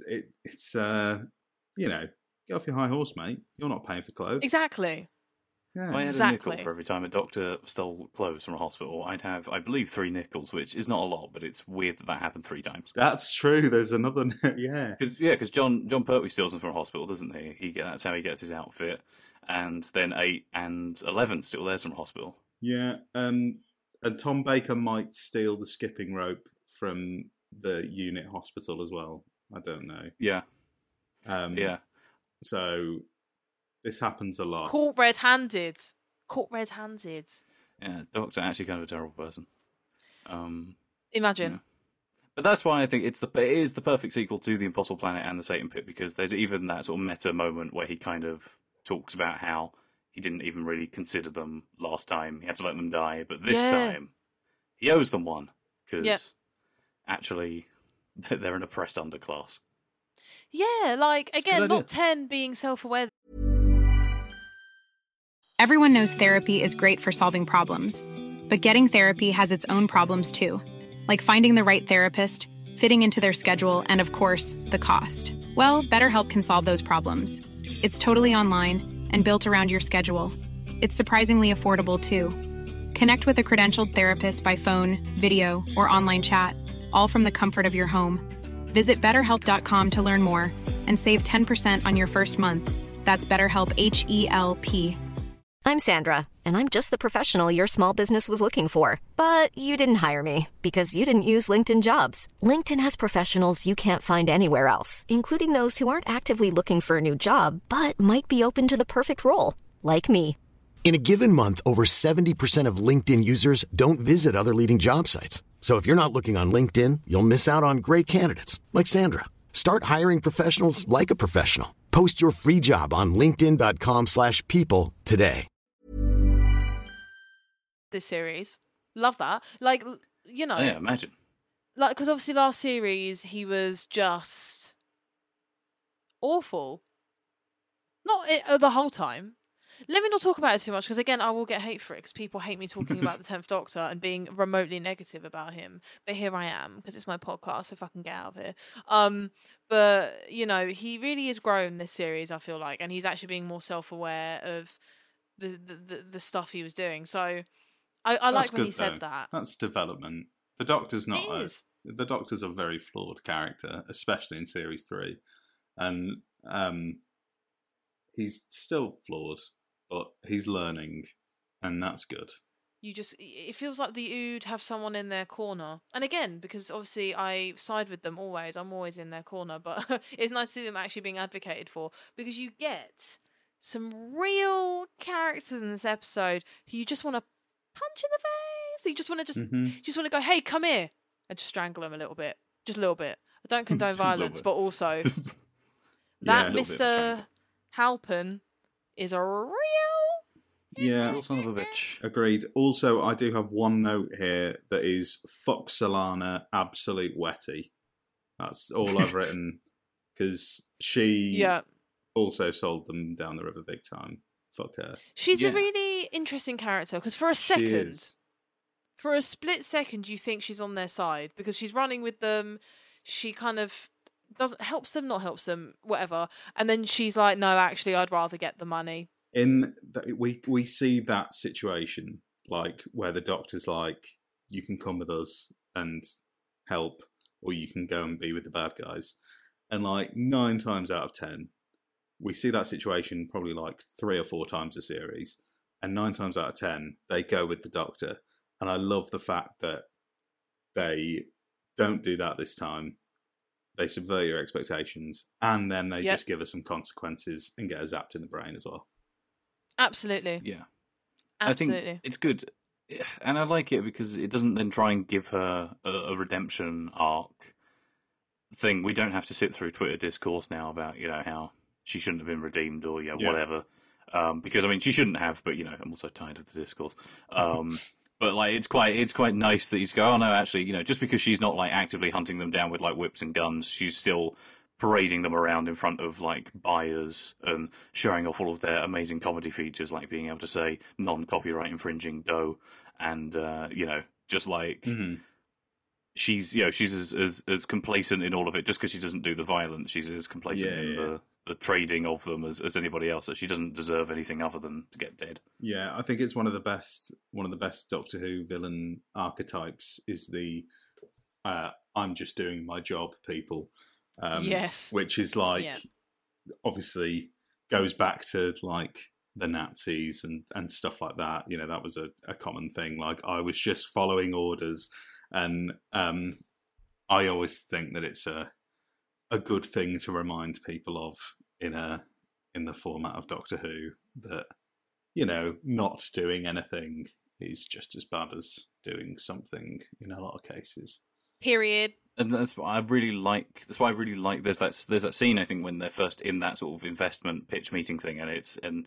get off your high horse, mate. You're not paying for clothes. Exactly. Yeah. If I had Exactly. a nickel for every time a doctor stole clothes from a hospital, I'd have, I believe, 3 nickels, which is not a lot, but it's weird that happened 3 times. That's true. There's another, Because John Pertwee steals them from a hospital, doesn't he? That's how he gets his outfit. And then 8 and 11 steal theirs from a hospital. Yeah, and Tom Baker might steal the skipping rope from the unit hospital as well. I don't know. Yeah. Yeah. So this happens a lot. Caught red-handed. Yeah, Doctor actually kind of a terrible person. Imagine. Yeah. But that's why I think it is the perfect sequel to The Impossible Planet and The Satan Pit, because there's even that sort of meta moment where he kind of talks about how he didn't even really consider them last time. He had to let them die, but this time he owes them one, because actually they're an oppressed underclass. Yeah, like, again, idea. not 10 being self-aware. Everyone knows therapy is great for solving problems, but getting therapy has its own problems too, like finding the right therapist, fitting into their schedule, and of course, the cost. Well, BetterHelp can solve those problems. It's totally online and built around your schedule. It's surprisingly affordable too. Connect with a credentialed therapist by phone, video, or online chat, all from the comfort of your home. Visit BetterHelp.com to learn more and save 10% on your first month. That's BetterHelp, H-E-L-P. I'm Sandra, and I'm just the professional your small business was looking for. But you didn't hire me because you didn't use LinkedIn Jobs. LinkedIn has professionals you can't find anywhere else, including those who aren't actively looking for a new job, but might be open to the perfect role, like me. In a given month, over 70% of LinkedIn users don't visit other leading job sites. So if you're not looking on LinkedIn, you'll miss out on great candidates like Sandra. Start hiring professionals like a professional. Post your free job on linkedin.com/people today. This series. Love that. Like, Yeah, imagine. Like, because obviously last series he was just awful. Not the whole time, Let me not talk about it too much, because again, I will get hate for it, because people hate me talking about the 10th Doctor and being remotely negative about him. But here I am, because it's my podcast, if I can get out of here. But, you know, he really has grown this series, I feel like, and he's actually being more self-aware of the stuff he was doing. So I like when he said that. That's development. The Doctor's not It is. the Doctor's a very flawed character, especially in Series 3. And he's still flawed, but he's learning, and that's good. It feels like the Ood have someone in their corner. And again, because obviously I side with them always, I'm always in their corner, but it's nice to see them actually being advocated for, because you get some real characters in this episode who you just want to punch in the face. You just want to just want to go, hey, come here, and just strangle them a little bit. Just a little bit. I don't condone violence, but also that Mr. Halpin is a real son of a bitch. Agreed. Also, I do have one note here that is fuck Solana, absolute wetty. That's all I've written, because she also sold them down the river big time. Fuck her. She's a really interesting character, because for a second, for a split second, you think she's on their side because she's running with them. She kind of helps them, whatever. And then she's like, no, actually, I'd rather get the money. We see that situation, like, where the Doctor's like, you can come with us and help, or you can go and be with the bad guys. And like 9 times out of 10, we see that situation probably like 3 or 4 times a series, and 9 times out of 10 they go with the Doctor. And I love the fact that they don't do that this time. They subvert your expectations, and then they just give us some consequences and get us zapped in the brain as well. Absolutely. Yeah. Absolutely. I think it's good. And I like it because it doesn't then try and give her a redemption arc thing. We don't have to sit through Twitter discourse now about, you know, how she shouldn't have been redeemed or whatever. Because, I mean, she shouldn't have, but, you know, I'm also tired of the discourse. But like, it's quite nice that you go, oh no, actually, you know, just because she's not like actively hunting them down with like whips and guns, she's still parading them around in front of like buyers and showing off all of their amazing comedy features, like being able to say non-copyright infringing dough, and you know, just like she's as complacent in all of it. Just because she doesn't do the violence, she's as complacent in the trading of them as anybody else. That she doesn't deserve anything other than to get dead. Yeah, I think it's one of the best Doctor Who villain archetypes is the I'm just doing my job people. Yes. Which is like, obviously goes back to like the Nazis and stuff like that. You know, that was a common thing. Like, I was just following orders. And I always think that it's a good thing to remind people of in the format of Doctor Who, that, you know, not doing anything is just as bad as doing something in a lot of cases. Period. And that's what I really like. That's why I really like. There's that scene, I think, when they're first in that sort of investment pitch meeting thing, and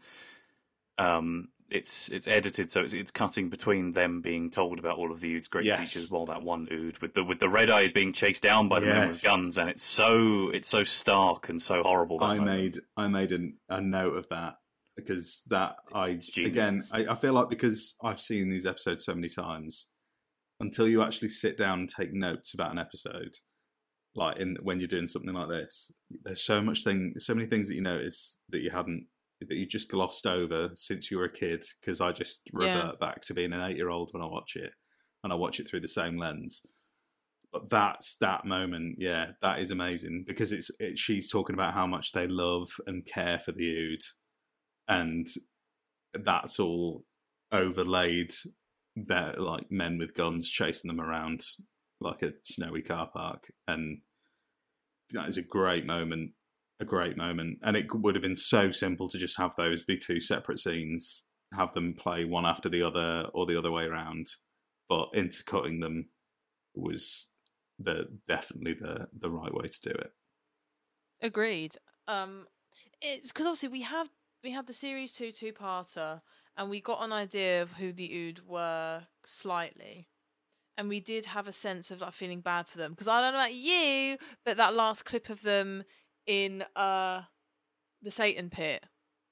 it's edited, so it's cutting between them being told about all of the Ood's great features, while that one Ood with the red eyes being chased down by the men with guns, and it's so stark and so horrible. I made a note of that, because I feel like, because I've seen these episodes so many times, until you actually sit down and take notes about an episode, like when you're doing something like this, there's so many things that you notice that you just glossed over since you were a kid, because I just revert back to being an 8-year-old when I watch it, and I watch it through the same lens. But that moment, that is amazing, because she's talking about how much they love and care for the Ood, and that's all overlaid. They're like men with guns chasing them around like a snowy car park, and that is a great moment. And it would have been so simple to just have those be 2 separate scenes, have them play one after the other or the other way around, but intercutting them was definitely the right way to do it. Agreed. It's because obviously we have the series 2 2-parter, and we got an idea of who the Ood were slightly, and we did have a sense of like feeling bad for them, because I don't know about you, but that last clip of them in the Satan pit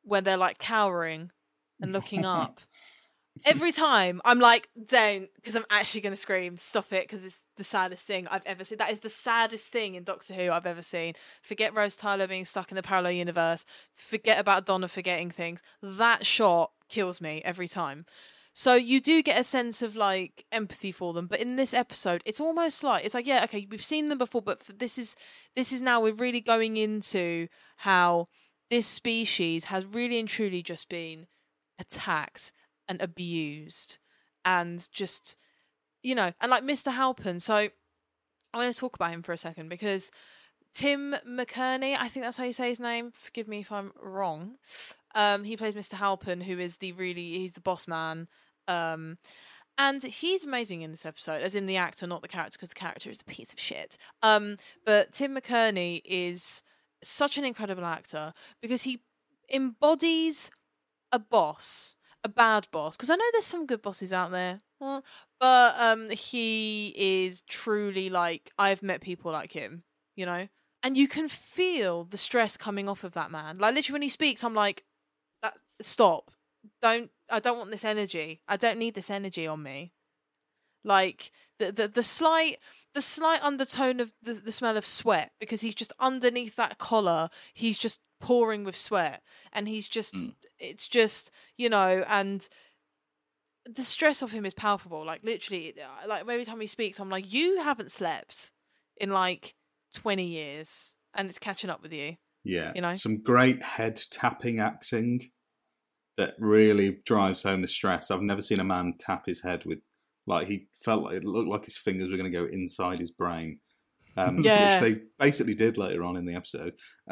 when they're like cowering and looking up. Every time I'm like, don't, because I'm actually going to scream, stop it, because it's the saddest thing I've ever seen. That is the saddest thing in Doctor Who I've ever seen. Forget Rose Tyler being stuck in the parallel universe. Forget about Donna forgetting things. That shot kills me every time. So you do get a sense of like empathy for them, but in this episode, it's almost like it's like, yeah, okay, we've seen them before, but this is now we're really going into how this species has really and truly just been attacked and abused, and just, you know, and like Mr. Halpin. So I want to talk about him for a second, because Tim McKerney, I think that's how you say his name. Forgive me if I'm wrong. He plays Mr. Halpin, who is he's the boss man. And he's amazing in this episode, as in the actor, not the character, because the character is a piece of shit. But Tim McKerney is such an incredible actor, because he embodies a boss, a bad boss, because I know there's some good bosses out there, but he is truly like, I've met people like him, you know, and you can feel the stress coming off of that man. Like literally when he speaks, I'm like, stop, I don't want this energy. I don't need this energy on me. Like the slight undertone of the smell of sweat, because he's just underneath that collar, he's just pouring with sweat, and he's just it's just, you know, and the stress of him is palpable. Like literally, like every time he speaks, I'm like, you haven't slept in like 20 years, and it's catching up with you. Yeah, you know, some great head tapping acting that really drives home the stress. I've never seen a man tap his head with, like, he felt like it looked like his fingers were going to go inside his brain. Which they basically did later on in the episode.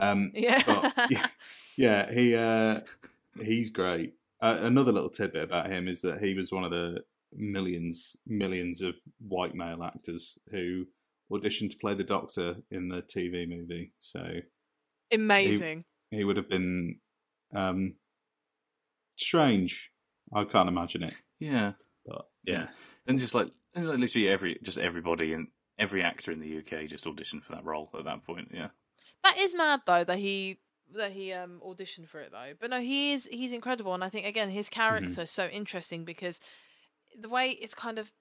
He's great. Another little tidbit about him is that he was one of the millions of white male actors who auditioned to play the Doctor in the TV movie. So amazing. He would have been strange. I can't imagine it. Yeah, but yeah. And just like literally everybody and every actor in the UK just auditioned for that role at that point. Yeah, that is mad though that he auditioned for it though. But no, he's incredible, and I think again his character is so interesting, because the way it's kind of,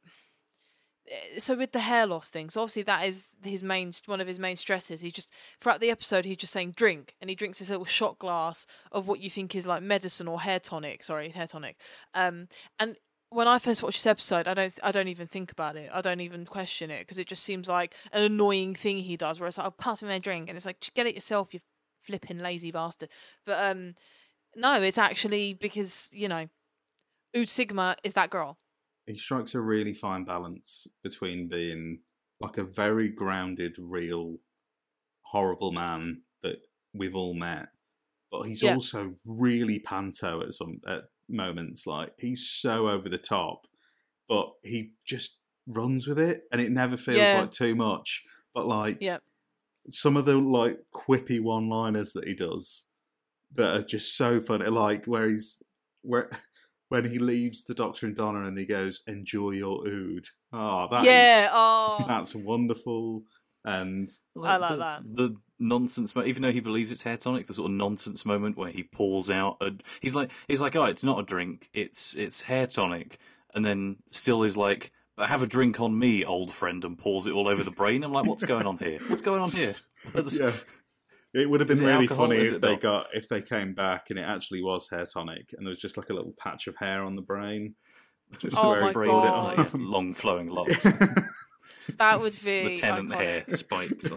so with the hair loss thing, so obviously that is one of his main stresses. He just, throughout the episode, he's just saying drink, and he drinks this little shot glass of what you think is like medicine or hair tonic. And when I first watched this episode, I don't even think about it. I don't even question it, because it just seems like an annoying thing he does, where it's like, oh, pass me my drink, and it's like, just get it yourself, you flipping lazy bastard. But no, it's actually because, you know, Ood Sigma is that girl. He strikes a really fine balance between being like a very grounded, real, horrible man that we've all met, but he's also really panto at moments. Like, he's so over the top, but he just runs with it, and it never feels like too much. But like, some of the like quippy one-liners that he does that are just so funny, like when he leaves the Doctor and Donna and he goes, "Enjoy your ood." Oh, that's wonderful. And I like that. The nonsense, even though he believes it's hair tonic, the sort of nonsense moment where he pours out, he's like, oh, it's not a drink, it's hair tonic, and then still is like, but have a drink on me, old friend, and pours it all over the brain. I'm like, what's going on here? Yeah. It would have been really funny if they came back and it actually was hair tonic, and there was just like a little patch of hair on the brain. Just oh my god! Like, long flowing locks. That would be Lieutenant hair spiked.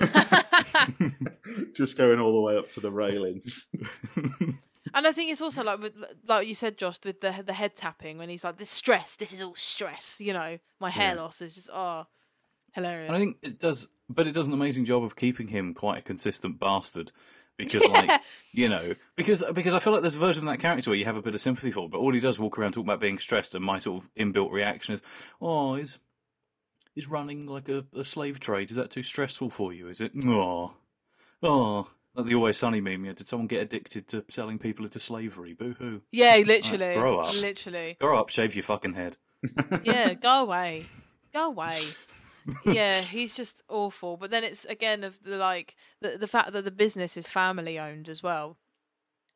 Just going all the way up to the railings. And I think it's also like you said, Josh, with the head tapping, when he's like, "This stress, this is all stress." You know, my hair loss is just hilarious. And I think it does. But it does an amazing job of keeping him quite a consistent bastard, because, like, you know, because I feel like there's a version of that character where you have a bit of sympathy for, but all he does walk around talking about being stressed, and my sort of inbuilt reaction is, oh, is running like a slave trade, is that too stressful for you, is it? Oh, like the Always Sunny meme, did someone get addicted to selling people into slavery? Boo-hoo. Yeah, literally. Grow up. Literally. Grow up, shave your fucking head. Yeah, go away. Yeah, he's just awful. But then it's again of the fact that the business is family owned as well.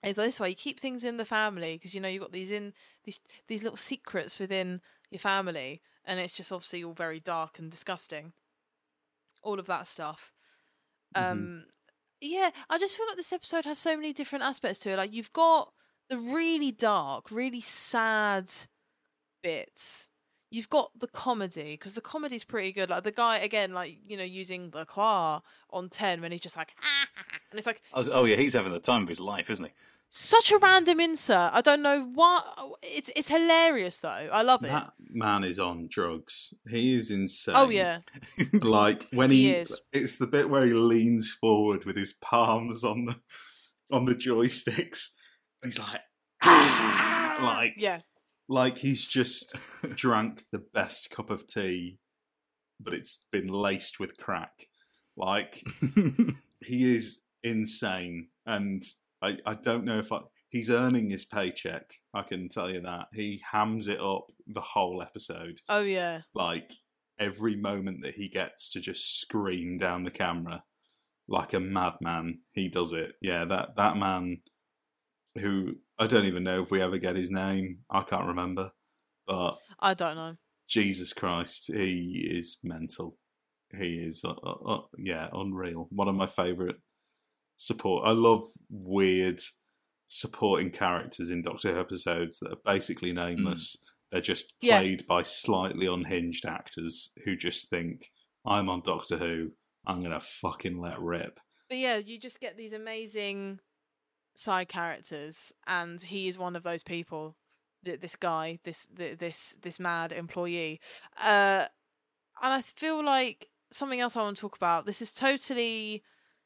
It's like this way, you keep things in the family because you've got these little secrets within your family, and it's just obviously all very dark and disgusting. All of that stuff. Yeah, I just feel like this episode has so many different aspects to it. Like, you've got the really dark, really sad bits. You've got the comedy, because the comedy's pretty good. Like, the guy, again, like, using the claw on 10 when he's just like, and it's like... Oh, yeah, he's having the time of his life, isn't he? Such a random insert. I don't know what. It's hilarious, though. I love it. That man is on drugs. He is insane. Oh, yeah. Like, when he is. It's the bit where he leans forward with his palms on the joysticks. He's like, like... Yeah. Like he's just drank the best cup of tea, but it's been laced with crack. Like, he is insane. And I don't know if he's earning his paycheck, I can tell you that. He hams it up the whole episode. Oh, yeah. Like, every moment that he gets to just scream down the camera like a madman, he does it. Yeah, that man... who I don't even know if we ever get his name. I can't remember. But I don't know. Jesus Christ, he is mental. He is, unreal. One of my favourite support. I love weird supporting characters in Doctor Who episodes that are basically nameless. They're just played by slightly unhinged actors who just think, I'm on Doctor Who, I'm going to fucking let rip. But yeah, you just get these amazing... side characters, and he is one of those people. This guy, this mad employee, and I feel like something else I want to talk about. This is totally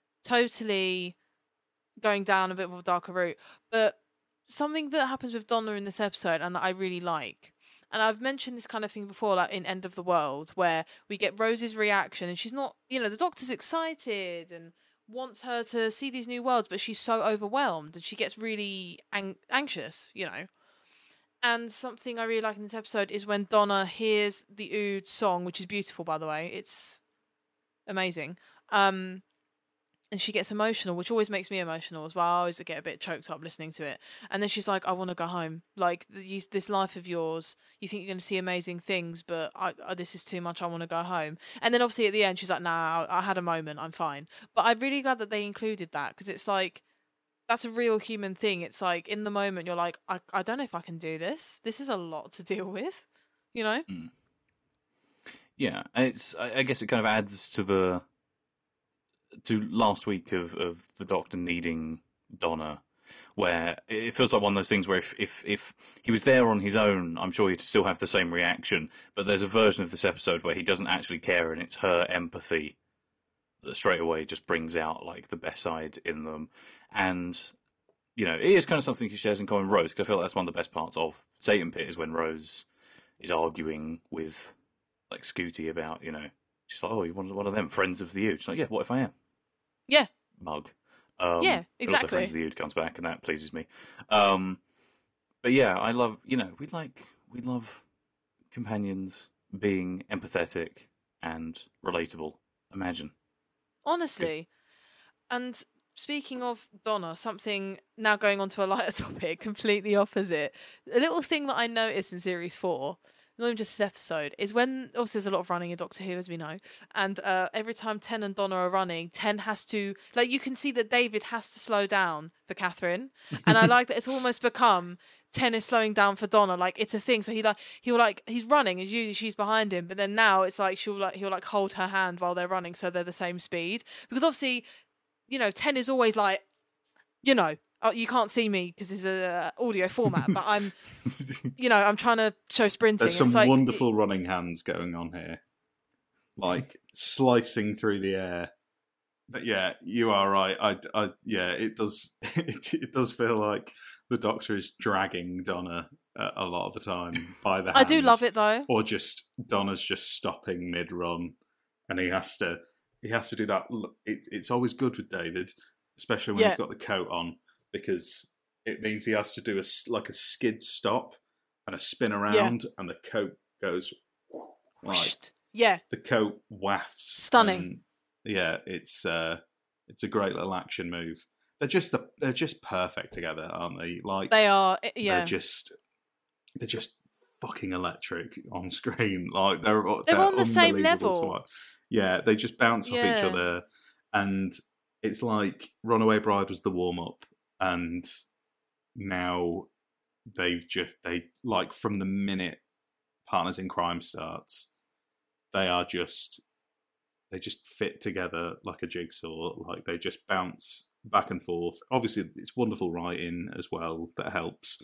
going down a bit of a darker route, but something that happens with Donna in this episode, and that I really like. And I've mentioned this kind of thing before, like in End of the World, where we get Rose's reaction, and she's not, the Doctor's excited and wants her to see these new worlds, but she's so overwhelmed and she gets really anxious, And something I really like in this episode is when Donna hears the Ood song, which is beautiful, by the way. It's amazing. And she gets emotional, which always makes me emotional as well. I always get a bit choked up listening to it. And then she's like, I want to go home. Like, this life of yours, you think you're going to see amazing things, but this is too much. I want to go home. And then obviously at the end, she's like, nah, I had a moment. I'm fine. But I'm really glad that they included that, because it's like, that's a real human thing. It's like, in the moment, you're like, I don't know if I can do this. This is a lot to deal with, Yeah, I guess it kind of adds to last week of the Doctor needing Donna, where it feels like one of those things where if he was there on his own, I'm sure he'd still have the same reaction, but there's a version of this episode where he doesn't actually care, and it's her empathy that straight away just brings out like the best side in them. And it is kind of something she shares in common with Rose, because I feel like that's one of the best parts of Satan Pit, is when Rose is arguing with like Scooty about, she's like, oh, you're one of them friends of the Ood. She's like, yeah, what if I am? Yeah. Mug. Yeah, exactly. Also, Friends of the Ood comes back, and that pleases me. But yeah, I love, we love companions being empathetic and relatable. Imagine. Honestly. And speaking of Donna, something now going on to a lighter topic, completely opposite. A little thing that I noticed in Series 4, not even just this episode, is when, obviously there's a lot of running in Doctor Who, as we know, and every time Ten and Donna are running, Ten has to, like, you can see that David has to slow down for Catherine, and I like that it's almost become Ten is slowing down for Donna, like, it's a thing. So he's running, and usually she's behind him, but then now it's like he'll hold her hand while they're running, so they're the same speed, because obviously, Ten is always like, you can't see me because it's an audio format, but I'm, I'm trying to show sprinting. There's some wonderful running hands going on here, like slicing through the air. But yeah, you are right. It does. It does feel like the Doctor is dragging Donna a lot of the time by the hand. I do love it though. Or just Donna's just stopping mid-run, and he has to do that. It's always good with David, especially when he's got the coat on, because it means he has to do a skid stop and a spin around, and the coat goes like, the coat wafts. Stunning. And, it's a great little action move. they're just perfect together, aren't they? Like They are, yeah. They're just fucking electric on screen. Like they're on the same unbelievable to level. watch. Yeah, they just bounce off each Yeah. other, and it's like Runaway Bride was the warm up, and now they like from the minute Partners in Crime starts, they just fit together like a jigsaw. Like they just bounce back and forth. Obviously, it's wonderful writing as well that helps.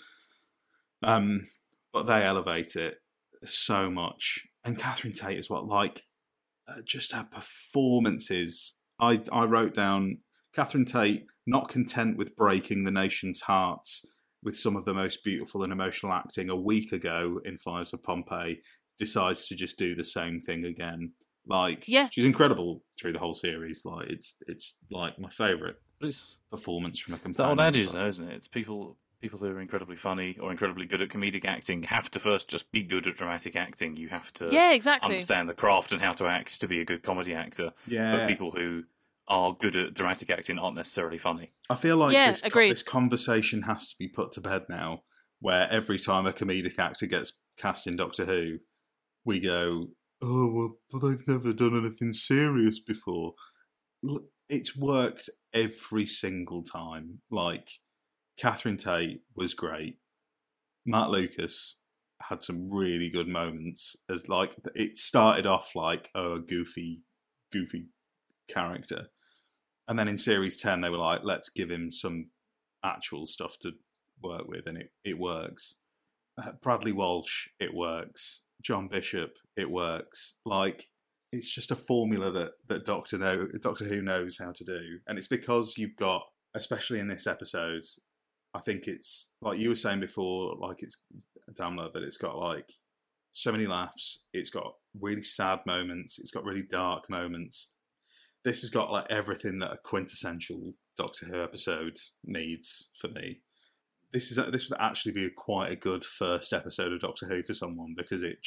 But they elevate it so much, and Catherine Tate as well. Like just her performances. I wrote down Catherine Tate not content with breaking the nation's hearts with some of the most beautiful and emotional acting a week ago in Fires of Pompeii, decides to just do the same thing again. Like, Yeah. she's incredible through the whole series. Like, it's like my favourite It's performance from a the old companion. adage, though, isn't it? It's people who are incredibly funny or incredibly good at comedic acting have to first just be good at dramatic acting. You have to Yeah, exactly. understand the craft and how to act to be a good comedy actor. Yeah. But people who are good at dramatic acting aren't necessarily funny. I feel like Yeah, this, agreed. this conversation has to be put to bed now, where every time a comedic actor gets cast in Doctor Who, we go, oh, well, but they've never done anything serious before. It's worked every single time. Like, Catherine Tate was great. Matt Lucas had some really good moments. As like, it started off like a goofy character. And then in Series 10, they were like, let's give him some actual stuff to work with, and it works. Bradley Walsh, it works. John Bishop, it works. Like, it's just a formula that Doctor Who knows how to do. And it's because you've got, especially in this episode, I think it's, like you were saying before, like it's Damler, but it's got like so many laughs. It's got really sad moments. It's got really dark moments. This has got like everything that a quintessential Doctor Who episode needs for me. This would actually be quite a good first episode of Doctor Who for someone, because it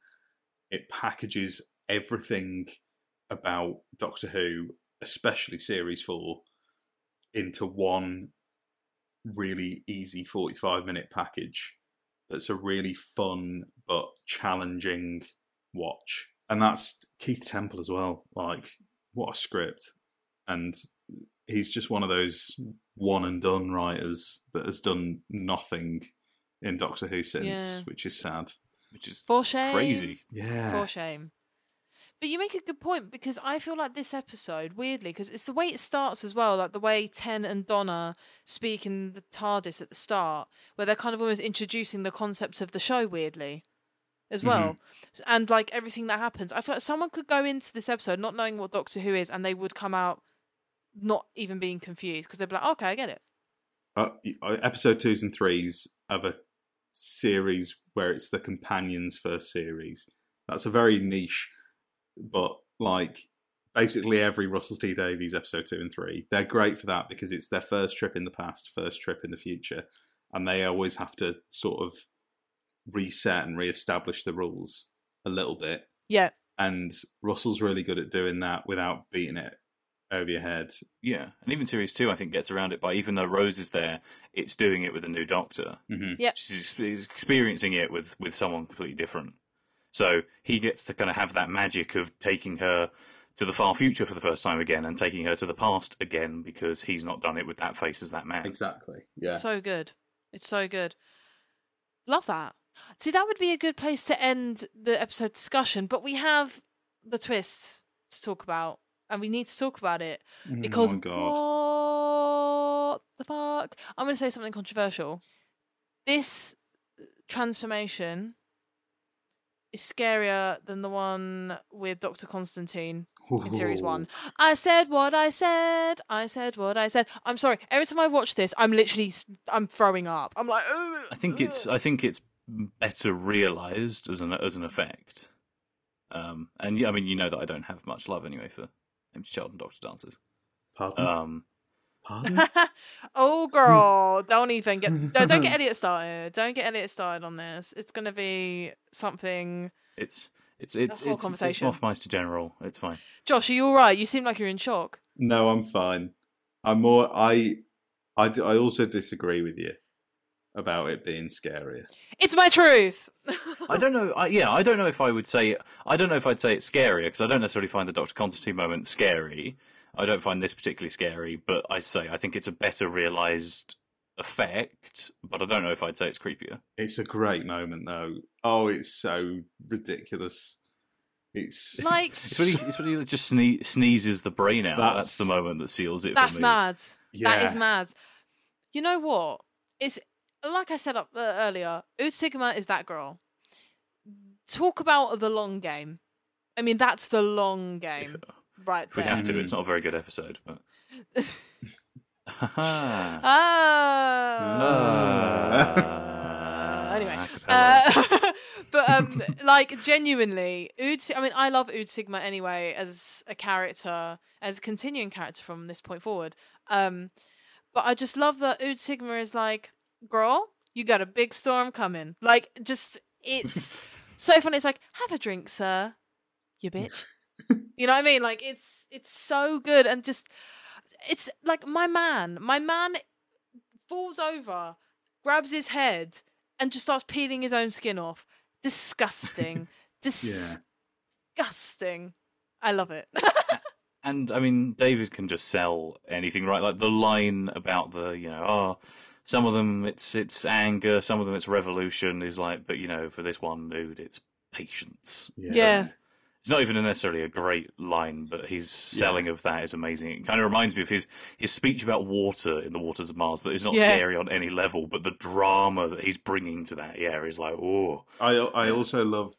packages everything about Doctor Who, especially Series 4, into one really easy 45-minute package that's a really fun but challenging watch. And that's Keith Temple as well. Like, what a script. And he's just one of those one and done writers that has done nothing in Doctor Who since, which is sad. Which is For shame. crazy. Yeah. For shame. But you make a good point, because I feel like this episode, weirdly, because it's the way it starts as well, like the way Ten and Donna speak in the TARDIS at the start, where they're kind of almost introducing the concept of the show, weirdly, as well. And like everything that happens, I feel like someone could go into this episode not knowing what Doctor Who is, and they would come out not even being confused, because they'd be like, okay, I get it. Episode 2s and 3s of a series where it's the companion's first series. That's a very niche, but like basically every Russell T Davies episode 2 and 3, they're great for that, because it's their first trip in the past, first trip in the future, and they always have to sort of reset and reestablish the rules a little bit. Yeah. And Russell's really good at doing that without beating it over your head. Yeah, and even Series 2, I think, gets around it by, even though Rose is there, it's doing it with a new Doctor. Mm-hmm. Yep. She's experiencing it with someone completely different. So he gets to kind of have that magic of taking her to the far future for the first time again, and taking her to the past again, because he's not done it with that face as that man. Exactly. Yeah. It's so good. It's so good. Love that. See, that would be a good place to end the episode discussion, but we have the twist to talk about, and we need to talk about it, because Oh my God. what the fuck? I'm going to say something controversial. This transformation is scarier than the one with Dr. Constantine in Series 1. I said what I said. I said what I said. I'm sorry. Every time I watch this, I'm throwing up. I'm like, ugh, I think it's better realised as an effect. And yeah, I mean, you know that I don't have much love anyway for Empty Child and Doctor Dancers. Pardon? Pardon? oh, girl, don't even get. Don't get Elliot started. Don't get Elliot started on this. It's going to be something. It's whole conversation. It's Mothmeister General. It's fine. Josh, are you all right? You seem like you're in shock. No, I'm fine. I'm more. I I also disagree with you about it being scarier. It's my truth. I don't know. I don't know if I would say. I don't know if I'd say it's scarier because I don't necessarily find the Dr. Constantine moment scary. I don't find this particularly scary, but I think it's a better realised effect. But I don't know if I'd say it's creepier. It's a great moment, though. Oh, it's so ridiculous. It's like it's when he just sneezes the brain out. That's the moment that seals it. That's for me. mad. Yeah. That is mad. You know what? It's like I said earlier. Ood Sigma is that girl. Talk about the long game. I mean, that's the long game, right If we there. have to, it's not a very good episode, but. Anyway, but like genuinely, I love Ood Sigma anyway as a character, as a continuing character from this point forward. But I just love that Ood Sigma is like, girl, you got a big storm coming. Like, just it's so funny. It's like, have a drink, sir, you bitch. You know what I mean? Like, it's so good, and just it's like my man falls over, grabs his head, and just starts peeling his own skin off. Disgusting. Disgusting. I love it. And I mean, David can just sell anything, right? Like the line about some of them it's anger, some of them it's revolution is like, but for this one dude, it's patience. Yeah. It's not even necessarily a great line, but his selling of that is amazing. It kind of reminds me of his speech about water in The Waters of Mars, that is not scary on any level, but the drama that he's bringing to that is like, oh. I also love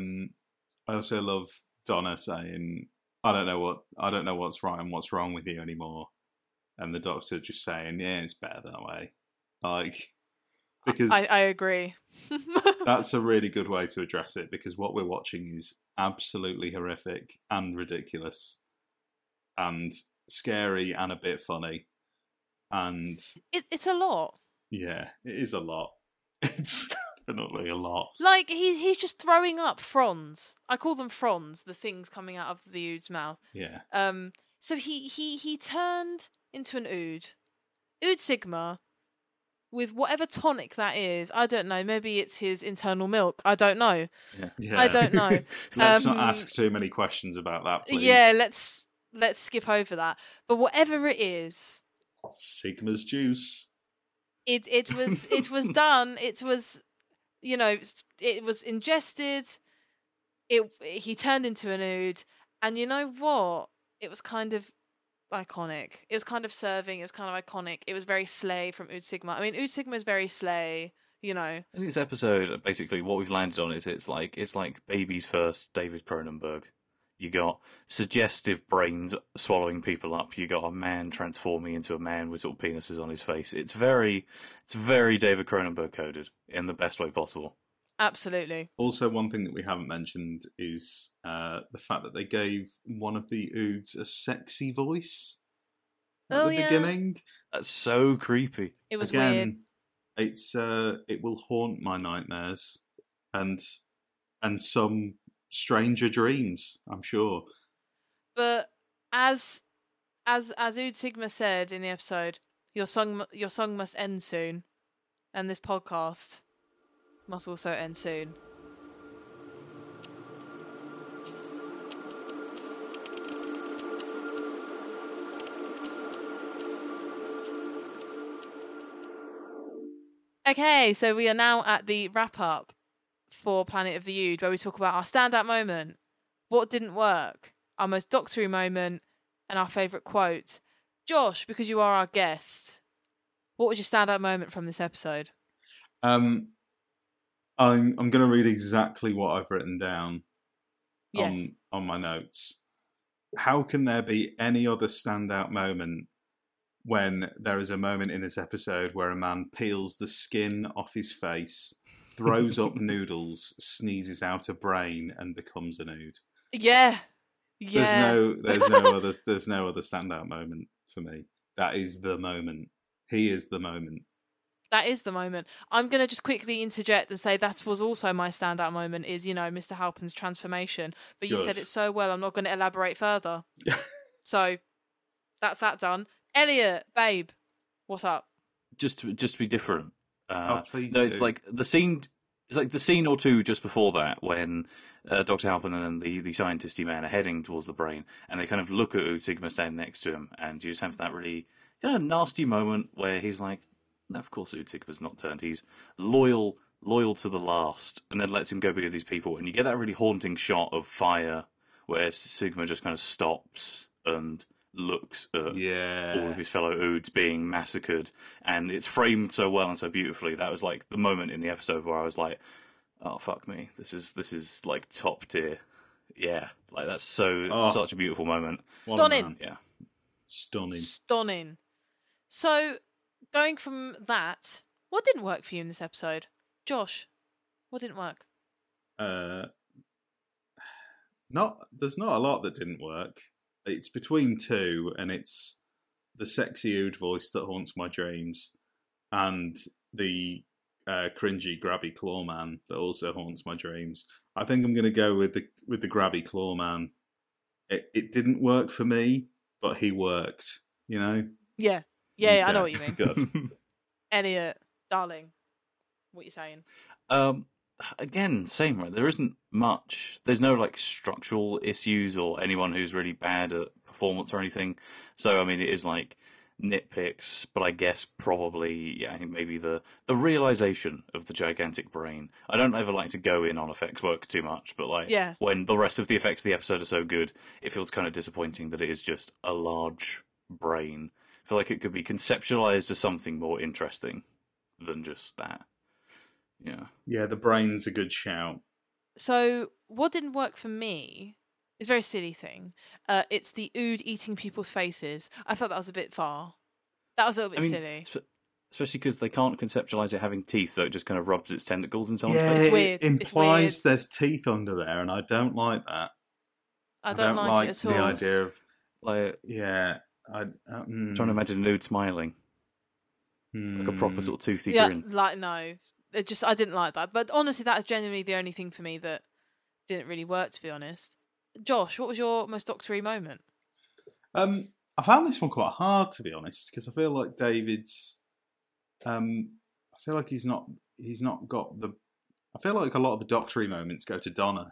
Donna saying, I don't know what's right and what's wrong with you anymore. And the Doctor just saying, yeah, it's better that way. Like, because I agree. that's a really good way to address it, because what we're watching is absolutely horrific and ridiculous and scary and a bit funny. And it's a lot. Yeah, it is a lot. It's definitely a lot. Like, he's just throwing up fronds. I call them fronds, the things coming out of the Ood's mouth. Yeah. So he turned into an Ood. Ood Sigma, with whatever tonic that is. I don't know. Maybe it's his internal milk. I don't know. Yeah. I don't know. Let's not ask too many questions about that, please. Yeah, let's skip over that. But whatever it is, Sigma's juice. It was done. It was, it was ingested. He turned into an Ood, and you know what? It was kind of iconic. It was kind of serving. It was kind of iconic. It was very Slay from Ood Sigma. I mean, Ood Sigma is very Slay. I think this episode, basically, what we've landed on is it's like baby's first David Cronenberg. You got suggestive brains swallowing people up. You got a man transforming into a man with sort of penises on his face. It's very David Cronenberg coded in the best way possible. Absolutely. Also, one thing that we haven't mentioned is the fact that they gave one of the Oods a sexy voice at the beginning. That's so creepy. It was weird. It will haunt my nightmares and some stranger dreams, I'm sure. But as Ood Sigma said in the episode, your song must end soon, and this podcast must also end soon. Okay, so we are now at the wrap up for Planet of the Ood, where we talk about our standout moment, what didn't work, our most Doctor-y moment, and our favourite quote. Josh, because you are our guest, what was your standout moment from this episode? I'm going to read exactly what I've written down on my notes. How can there be any other standout moment when there is a moment in this episode where a man peels the skin off his face, throws up noodles, sneezes out a brain, and becomes an Ood? Yeah. There's no other standout moment for me. That is the moment. He is the moment. That is the moment. I'm going to just quickly interject and say that was also my standout moment is, Mr. Halpin's transformation. But you said it so well, I'm not going to elaborate further. So, that's that done. Elliot, babe, what's up? just to be different. Please no, it's do. like the scene. It's like the scene or two just before that when Dr. Halpin and the scientisty man are heading towards the brain, and they kind of look at Ood Sigma standing next to him, and you just have that really kind of nasty moment where he's like, no, of course Ood Sigma's not turned. He's loyal to the last, and then lets him go be with these people, and you get that really haunting shot of fire where Sigma just kind of stops and looks at all of his fellow Oods being massacred, and it's framed so well and so beautifully. That was like the moment in the episode where I was like, oh fuck me, this is like top tier. Yeah, like that's such a beautiful moment. Stunning. Yeah, Stunning. So going from that, what didn't work for you in this episode, Josh? What didn't work? There's not a lot that didn't work. It's between two, and it's the sexy Ood voice that haunts my dreams, and the cringy grabby claw man that also haunts my dreams. I think I'm going to go with the grabby claw man. It didn't work for me, but he worked. You know? Yeah, Okay. I know what you mean. Good. Elliot, darling, what are you saying? Again, same, right? There isn't much. There's no like structural issues or anyone who's really bad at performance or anything. So I mean, it is like nitpicks, but I guess probably, I think maybe the realization of the gigantic brain. I don't ever like to go in on effects work too much, but like when the rest of the effects of the episode are so good, it feels kind of disappointing that it is just a large brain. I feel like it could be conceptualized as something more interesting than just that. Yeah, the brain's a good shout. So what didn't work for me is a very silly thing. It's the Ood eating people's faces. I felt that was a bit far. That was a little bit silly. Especially because they can't conceptualize it having teeth, so it just kind of rubs its tentacles in someone's face. It's weird. It implies there's teeth under there, and I don't like that. I don't like it at all. The idea of like, I'm trying to imagine an Ood smiling, like a proper sort of toothy grin. Like no. I didn't like that. But honestly, that is genuinely the only thing for me that didn't really work, to be honest. Josh, what was your most Doctor-y moment? I found this one quite hard, to be honest, because I feel like David's... I feel like he's not got the... I feel like a lot of the Doctor-y moments go to Donna,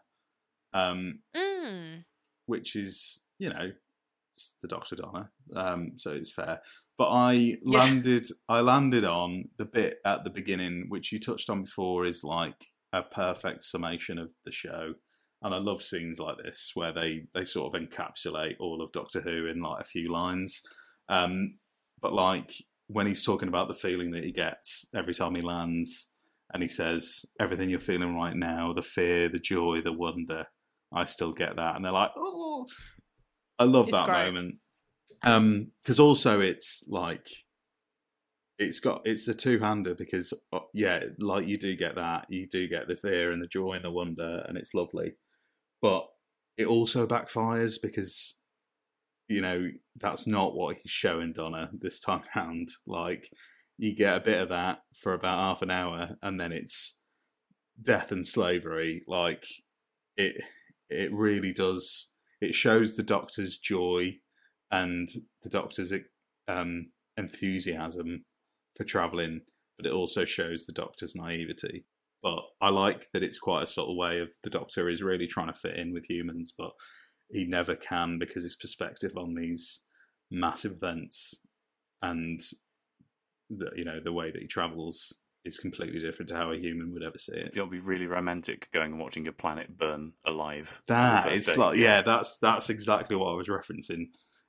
which is, it's the Dr. Donna, so it's fair. But I landed on the bit at the beginning, which you touched on before, is like a perfect summation of the show. And I love scenes like this where they sort of encapsulate all of Doctor Who in like a few lines. But like when he's talking about the feeling that he gets every time he lands, and he says, everything you're feeling right now, the fear, the joy, the wonder, I still get that. And they're like, oh, I love that moment. Because also it's like it's a two-hander, because like you do get that, you do get the fear and the joy and the wonder, and it's lovely, but it also backfires because that's not what he's showing Donna this time round. Like you get a bit of that for about half an hour, and then it's death and slavery. Like it really does. It shows the Doctor's joy and the Doctor's enthusiasm for travelling, but it also shows the Doctor's naivety. But I like that it's quite a subtle way of the Doctor is really trying to fit in with humans, but he never can because his perspective on these massive events and the way that he travels is completely different to how a human would ever see it. It'll be really romantic going and watching your planet burn alive. That's exactly what I was referencing.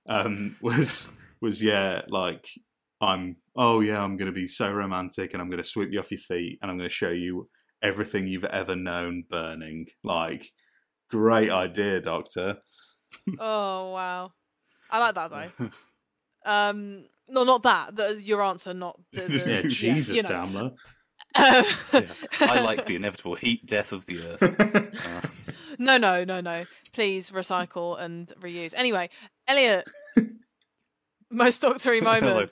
Like I'm going to be so romantic, and I'm going to sweep you off your feet, and I'm going to show you everything you've ever known burning. Like, great idea, Doctor. Oh wow, I like that though. No, not that. Your answer, not the Jesus, Tamla. I like the inevitable heat death of the Earth. No. Please recycle and reuse. Anyway, Elliot, most Doctor-y moment.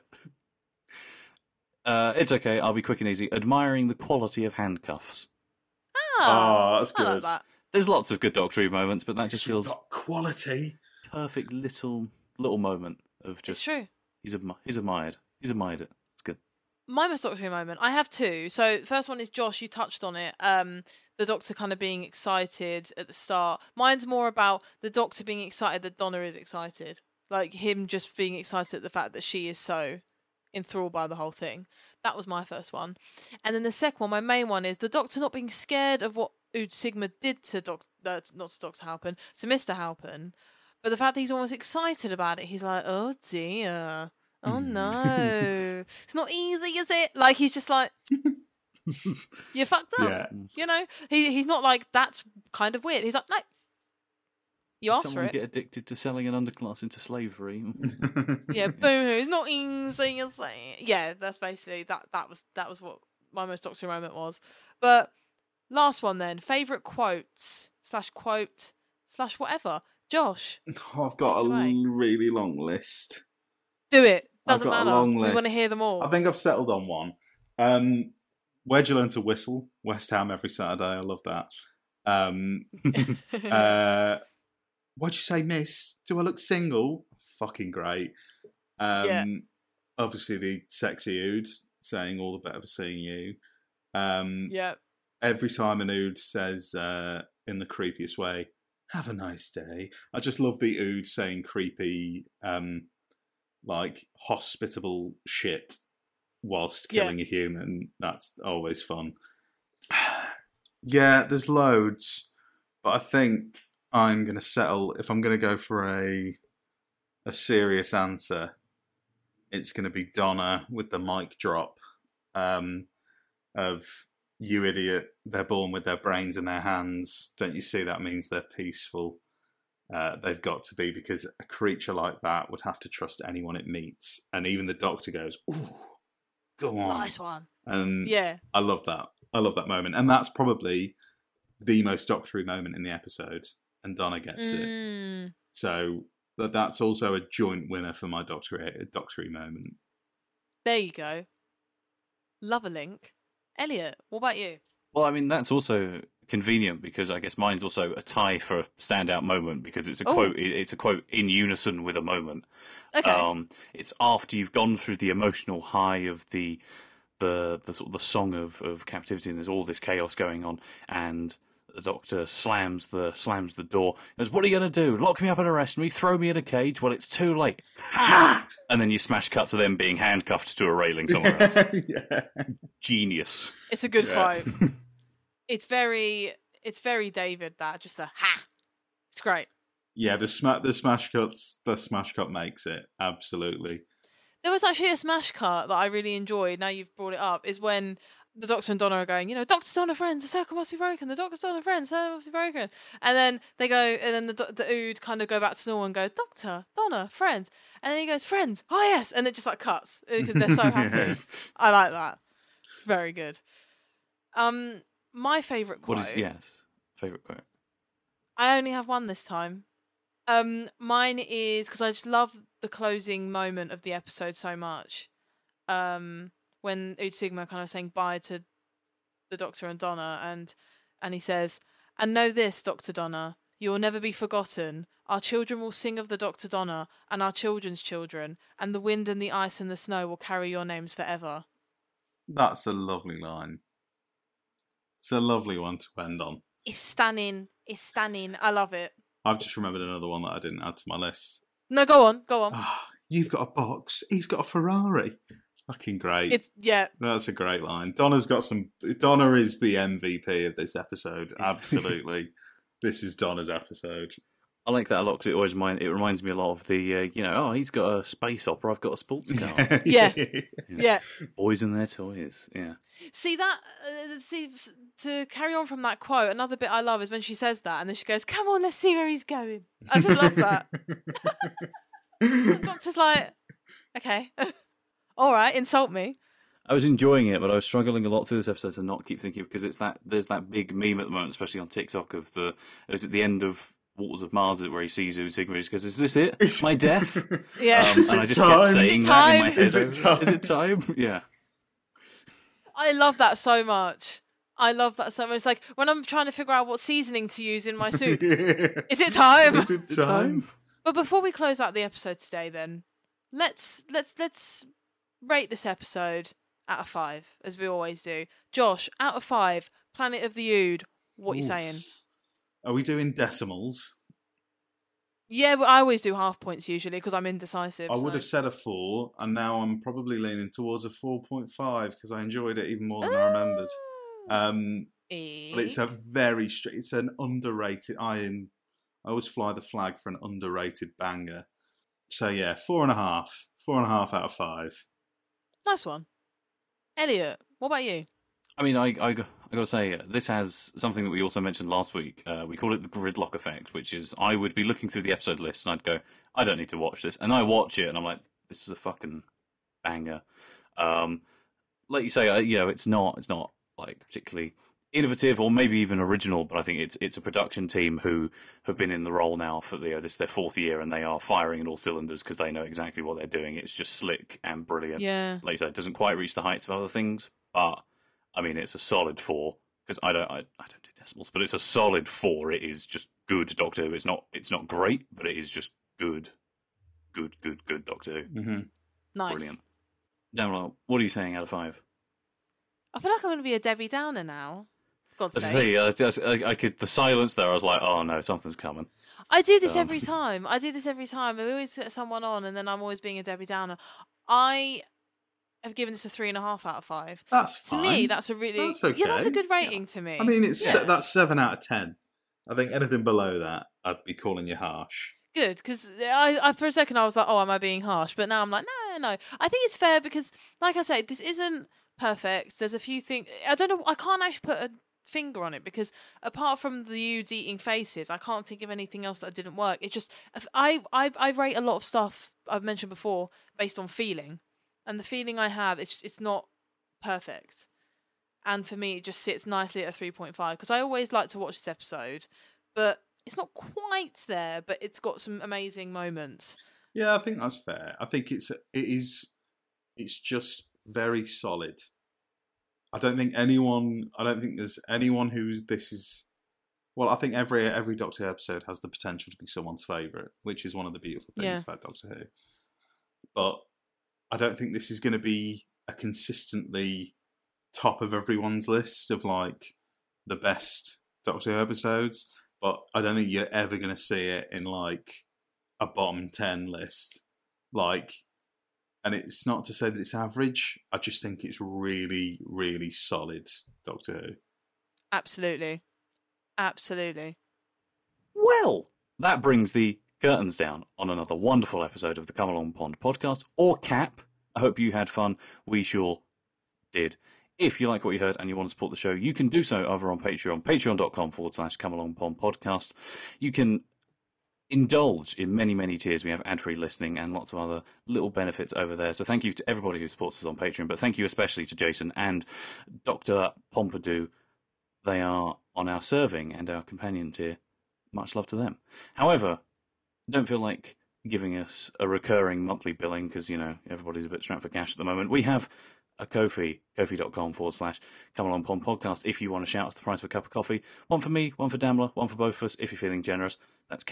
It's okay. I'll be quick and easy. Admiring the quality of handcuffs. That's good. I like that. There's lots of good Doctor Who moments, but that just feels quality. Perfect little moment of just. It's true. He's admired. He's admired it. It's good. My most Doctor Who moment, I have two. So first one is Josh, you touched on it. The Doctor kind of being excited at the start. Mine's more about the Doctor being excited that Donna is excited. Like him just being excited at the fact that she is so enthralled by the whole thing. That was my first one. And then the second one, my main one, is the Doctor not being scared of what Ood Sigma did to not to Dr. Halpin, to Mr. Halpin. But the fact that he's almost excited about it, he's like, oh dear. Oh no. It's not easy, is it? Like he's just like you fucked up. Yeah. You know? He's not like, that's kind of weird. He's like, no. You asked for Someone it. get addicted to selling an underclass into slavery. Yeah, boo-hoo. It's not easy, you say. Yeah, that's basically that was what my most Doctor Who moment was. But last one then. Favourite quotes / quote / whatever. Josh. I've got a Take it away. really long list. Do it. I've Doesn't got matter. a long We list. want to hear them all. I think I've settled on one. Where'd you learn to whistle? West Ham every Saturday. I love that. What'd you say, miss? Do I look single? Fucking great. Yeah. Obviously, the sexy Ood saying all the better for seeing you. Yeah. Every time an Ood says in the creepiest way, have a nice day. I just love the Ood saying creepy, like hospitable shit whilst killing a human. That's always fun. Yeah, there's loads, but I think I'm going to settle. If I'm going to go for a serious answer, it's going to be Donna with the mic drop of, you idiot, they're born with their brains in their hands. Don't you see that means they're peaceful? They've got to be, because a creature like that would have to trust anyone it meets. And even the Doctor goes, ooh, go on. Nice one. And Yeah. I love that. I love that moment. And that's probably the most Doctor Who moment in the episode. And Donna gets it. So that's also a joint winner for my Doctor Who moment. There you go. Love a link. Elliot, what about you? Well, I mean, that's also convenient because I guess mine's also a tie for a standout moment because it's a quote. It's a quote in unison with a moment. Okay. It's after you've gone through the emotional high of the sort of the song of captivity, and there's all this chaos going on, and the Doctor slams the door. He goes, "What are you going to do? Lock me up and arrest me? Throw me in a cage? Well, it's too late." And then you smash cut to them being handcuffed to a railing somewhere else. Yeah. Genius. It's a good quote. It's very David, that, just the ha. It's great. Yeah, the smash cut makes it, absolutely. There was actually a smash cut that I really enjoyed, now you've brought it up, is when the Doctor and Donna are going, Doctor, Donna, friends, the circle must be broken. The Doctor, Donna, friends, the circle must be broken. And then they go, and then the Ood kind of go back to normal and go, Doctor, Donna, friends. And then he goes, friends, oh yes. And it just like cuts because they're so happy. Yes. I like that. Very good. My favourite quote. Favourite quote? I only have one this time. Mine is, because I just love the closing moment of the episode so much. When Ood Sigma kind of saying bye to the Doctor and Donna, and he says, "And know this, Dr. Donna, you will never be forgotten. Our children will sing of the Dr. Donna, and our children's children, and the wind and the ice and the snow will carry your names forever." That's a lovely line. It's a lovely one to end on. It's stunning. It's stunning. I love it. I've just remembered another one that I didn't add to my list. No, go on. You've got a box. He's got a Ferrari. Fucking great. Yeah. That's a great line. Donna is the MVP of this episode. Absolutely. This is Donna's episode. I like that a lot because it reminds me a lot of the, he's got a space opera, I've got a sports car. Yeah. Boys and their toys, yeah. See, to carry on from that quote, another bit I love is when she says that and then she goes, "Come on, let's see where he's going." I just love that. The Doctor's like, okay, all right, insult me. I was enjoying it, but I was struggling a lot through this episode to not keep thinking because there's that big meme at the moment, especially on TikTok, of it's at the end of Waters of Mars where he sees Ood Sigma, he goes, "Is this it? My death?" Yeah. Is and it I just time? kept saying Is it that in my time? head. Is it time? Is it time? Yeah. I love that so much. It's like when I'm trying to figure out what seasoning to use in my soup. Is it time? Is it time? But before we close out the episode today, then let's rate this episode out of 5, as we always do. Josh, out of 5, Planet of the Ood, what you saying? Are we doing decimals? Yeah, but I always do half points usually because I'm indecisive. I would have said a 4, and now I'm probably leaning towards a 4.5 because I enjoyed it even more than I remembered. But it's a it's an underrated. I always fly the flag for an underrated banger. So yeah, 4.5. 4.5 out of 5. Nice one. Elliot, what about you? I mean, I got to say, this has something that we also mentioned last week. We call it the gridlock effect, which is I would be looking through the episode list and I'd go, I don't need to watch this. And I watch it and I'm like, this is a fucking banger. Like you say, it's not like particularly innovative or maybe even original, but I think it's a production team who have been in the role now for this is their 4th year and they are firing in all cylinders because they know exactly what they're doing. It's just slick and brilliant. Yeah. Like you said, it doesn't quite reach the heights of other things, but I mean, it's a solid 4 because I don't do decimals, but it's a solid 4. It is just good Doctor Who. It's not great, but it is just good Doctor Who. Mm-hmm. Nice. Brilliant. Damla, what are you saying out of 5? I feel like I'm going to be a Debbie Downer now. God's Let's sake. see. I could the silence there. I was like, oh no, something's coming. I do this every time. I always get someone on, and then I'm always being a Debbie Downer. I have given this a 3.5 out of 5. That's To fine. me, that's okay. Yeah, that's a good rating to me. I mean, that's 7 out of 10. I think anything below that, I'd be calling you harsh. Good, because I for a second I was like, oh, am I being harsh? But now I'm like, no. I think it's fair because, like I say, this isn't perfect. There's a few things. I don't know. I can't actually put a finger on it because apart from the Oods eating faces, I can't think of anything else that didn't work. It's just I rate a lot of stuff I've mentioned before based on feeling. And the feeling I have, it's not perfect. And for me, it just sits nicely at a 3.5. Because I always like to watch this episode, but it's not quite there, but it's got some amazing moments. Yeah, I think that's fair. I think it's just very solid. I don't think there's anyone who this is... Well, I think every Doctor Who episode has the potential to be someone's favourite, which is one of the beautiful things about Doctor Who. But I don't think this is going to be a consistently top of everyone's list of like the best Doctor Who episodes, but I don't think you're ever going to see it in like a bottom 10 list. Like, and it's not to say that it's average. I just think it's really, really solid Doctor Who. Absolutely. Well, that brings the curtains down on another wonderful episode of the Come Along Pond podcast, or CAP. I hope you had fun. We sure did. If you like what you heard and you want to support the show, you can do so over on Patreon, patreon.com/Come Along Pond podcast. You can indulge in many, many tiers. We have ad-free listening and lots of other little benefits over there. So thank you to everybody who supports us on Patreon, but thank you especially to Jason and Dr. Pompidou. They are on our serving and our companion tier. Much love to them. However, don't feel like giving us a recurring monthly billing because, everybody's a bit strapped for cash at the moment. We have a Ko-fi, kofi.com/Come Along Pond podcast. If you want to shout us the price of a cup of coffee, one for me, one for Damla, one for both of us. If you're feeling generous, that's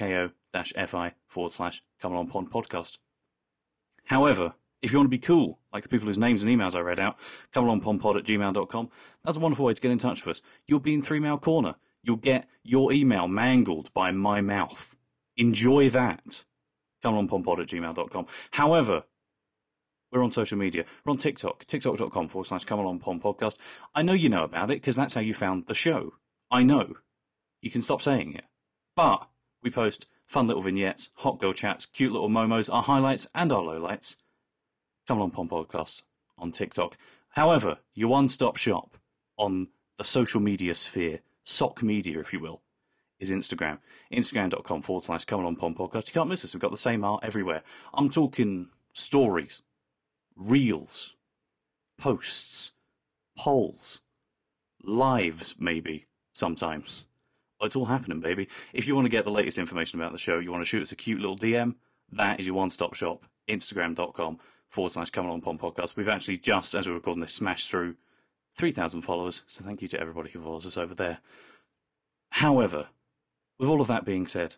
ko-fi.com/Come Along Pond podcast. However, if you want to be cool, like the people whose names and emails I read out, comealongpondpod@gmail.com. That's a wonderful way to get in touch with us. You'll be in 3-Mail Corner. You'll get your email mangled by my mouth. Enjoy that. comealongpondpod@gmail.com. However, we're on social media. We're on TikTok, tiktok.com/comealongpondpodcast. I know you know about it because that's how you found the show. I know. You can stop saying it. But we post fun little vignettes, hot girl chats, cute little momos, our highlights and our lowlights. Come Along Pond Podcast on TikTok. However, your one-stop shop on the social media sphere, sock media if you will, is Instagram. Instagram.com/Come Along Pond Podcast. You can't miss us. We've got the same art everywhere. I'm talking stories, reels, posts, polls, lives maybe, sometimes. It's all happening, baby. If you want to get the latest information about the show, you want to shoot us a cute little DM, that is your one-stop shop. Instagram.com/Come Along Pond Podcast. We've actually just, as we're recording this, smashed through 3,000 followers, so thank you to everybody who follows us over there. However, with all of that being said,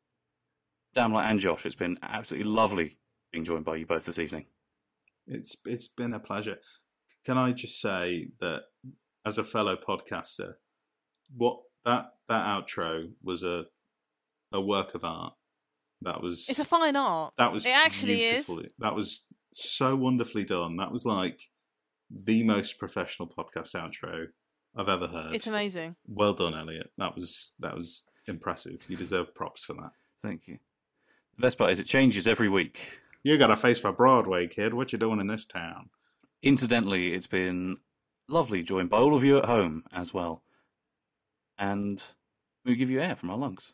Damla and Josh, it's been absolutely lovely being joined by you both this evening. It's been a pleasure. can I just say that as a fellow podcaster, what that outro was a work of art. It's a fine art. It actually beautiful. That was so wonderfully done. That was like the most professional podcast outro I've ever heard. It's amazing. Well done, Elliot. That was impressive. You deserve props for that. Thank you. The best part is it changes every week. You got a face for Broadway, kid. What you doing in this town? Incidentally, it's been lovely joined by all of you at home as well. And we give you air from our lungs.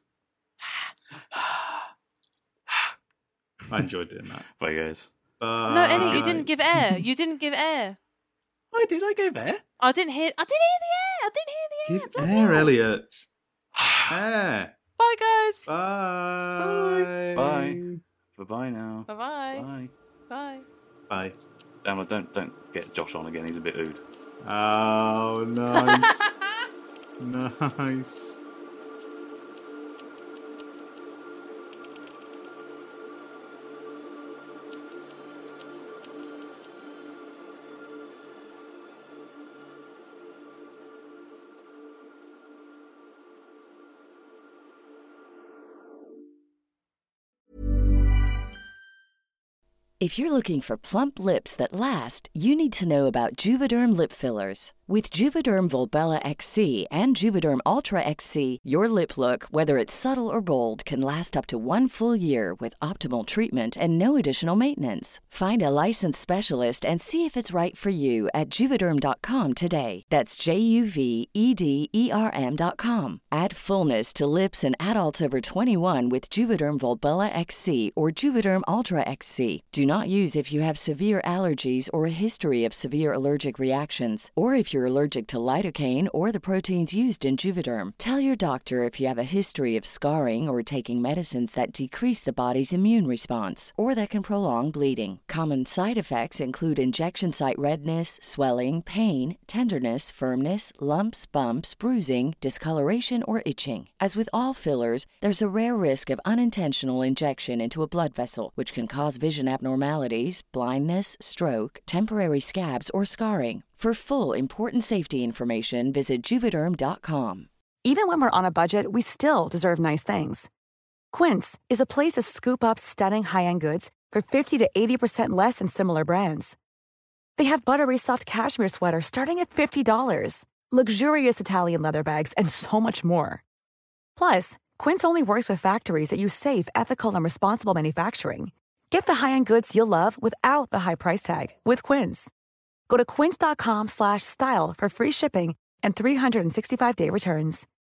I enjoyed doing that. Bye, guys. No, Elliot, you didn't give air. You didn't give air. I did. I gave air. I didn't hear the air. Give air, Elliot. Air. Bye, guys. Bye. Bye. Bye now. Bye-bye. Bye. Bye. Bye. Download, don't get Josh on again. He's a bit ood. Oh, nice. Nice. If you're looking for plump lips that last, you need to know about Juvederm lip fillers. With Juvederm Volbella XC and Juvederm Ultra XC, your lip look, whether it's subtle or bold, can last up to 1 full year with optimal treatment and no additional maintenance. Find a licensed specialist and see if it's right for you at Juvederm.com today. That's JUVEDERM.com. Add fullness to lips in adults over 21 with Juvederm Volbella XC or Juvederm Ultra XC. Do not use if you have severe allergies or a history of severe allergic reactions, or if you're allergic to lidocaine or the proteins used in Juvederm. Tell your doctor if you have a history of scarring or taking medicines that decrease the body's immune response or that can prolong bleeding. Common side effects include injection site redness, swelling, pain, tenderness, firmness, lumps, bumps, bruising, discoloration, or itching. As with all fillers, there's a rare risk of unintentional injection into a blood vessel, which can cause vision abnormalities, blindness, stroke, temporary scabs, or scarring. For full, important safety information, visit Juvederm.com. Even when we're on a budget, we still deserve nice things. Quince is a place to scoop up stunning high-end goods for 50 to 80% less than similar brands. They have buttery soft cashmere sweaters starting at $50, luxurious Italian leather bags, and so much more. Plus, Quince only works with factories that use safe, ethical, and responsible manufacturing. Get the high-end goods you'll love without the high price tag with Quince. Go to quince.com/style for free shipping and 365-day returns.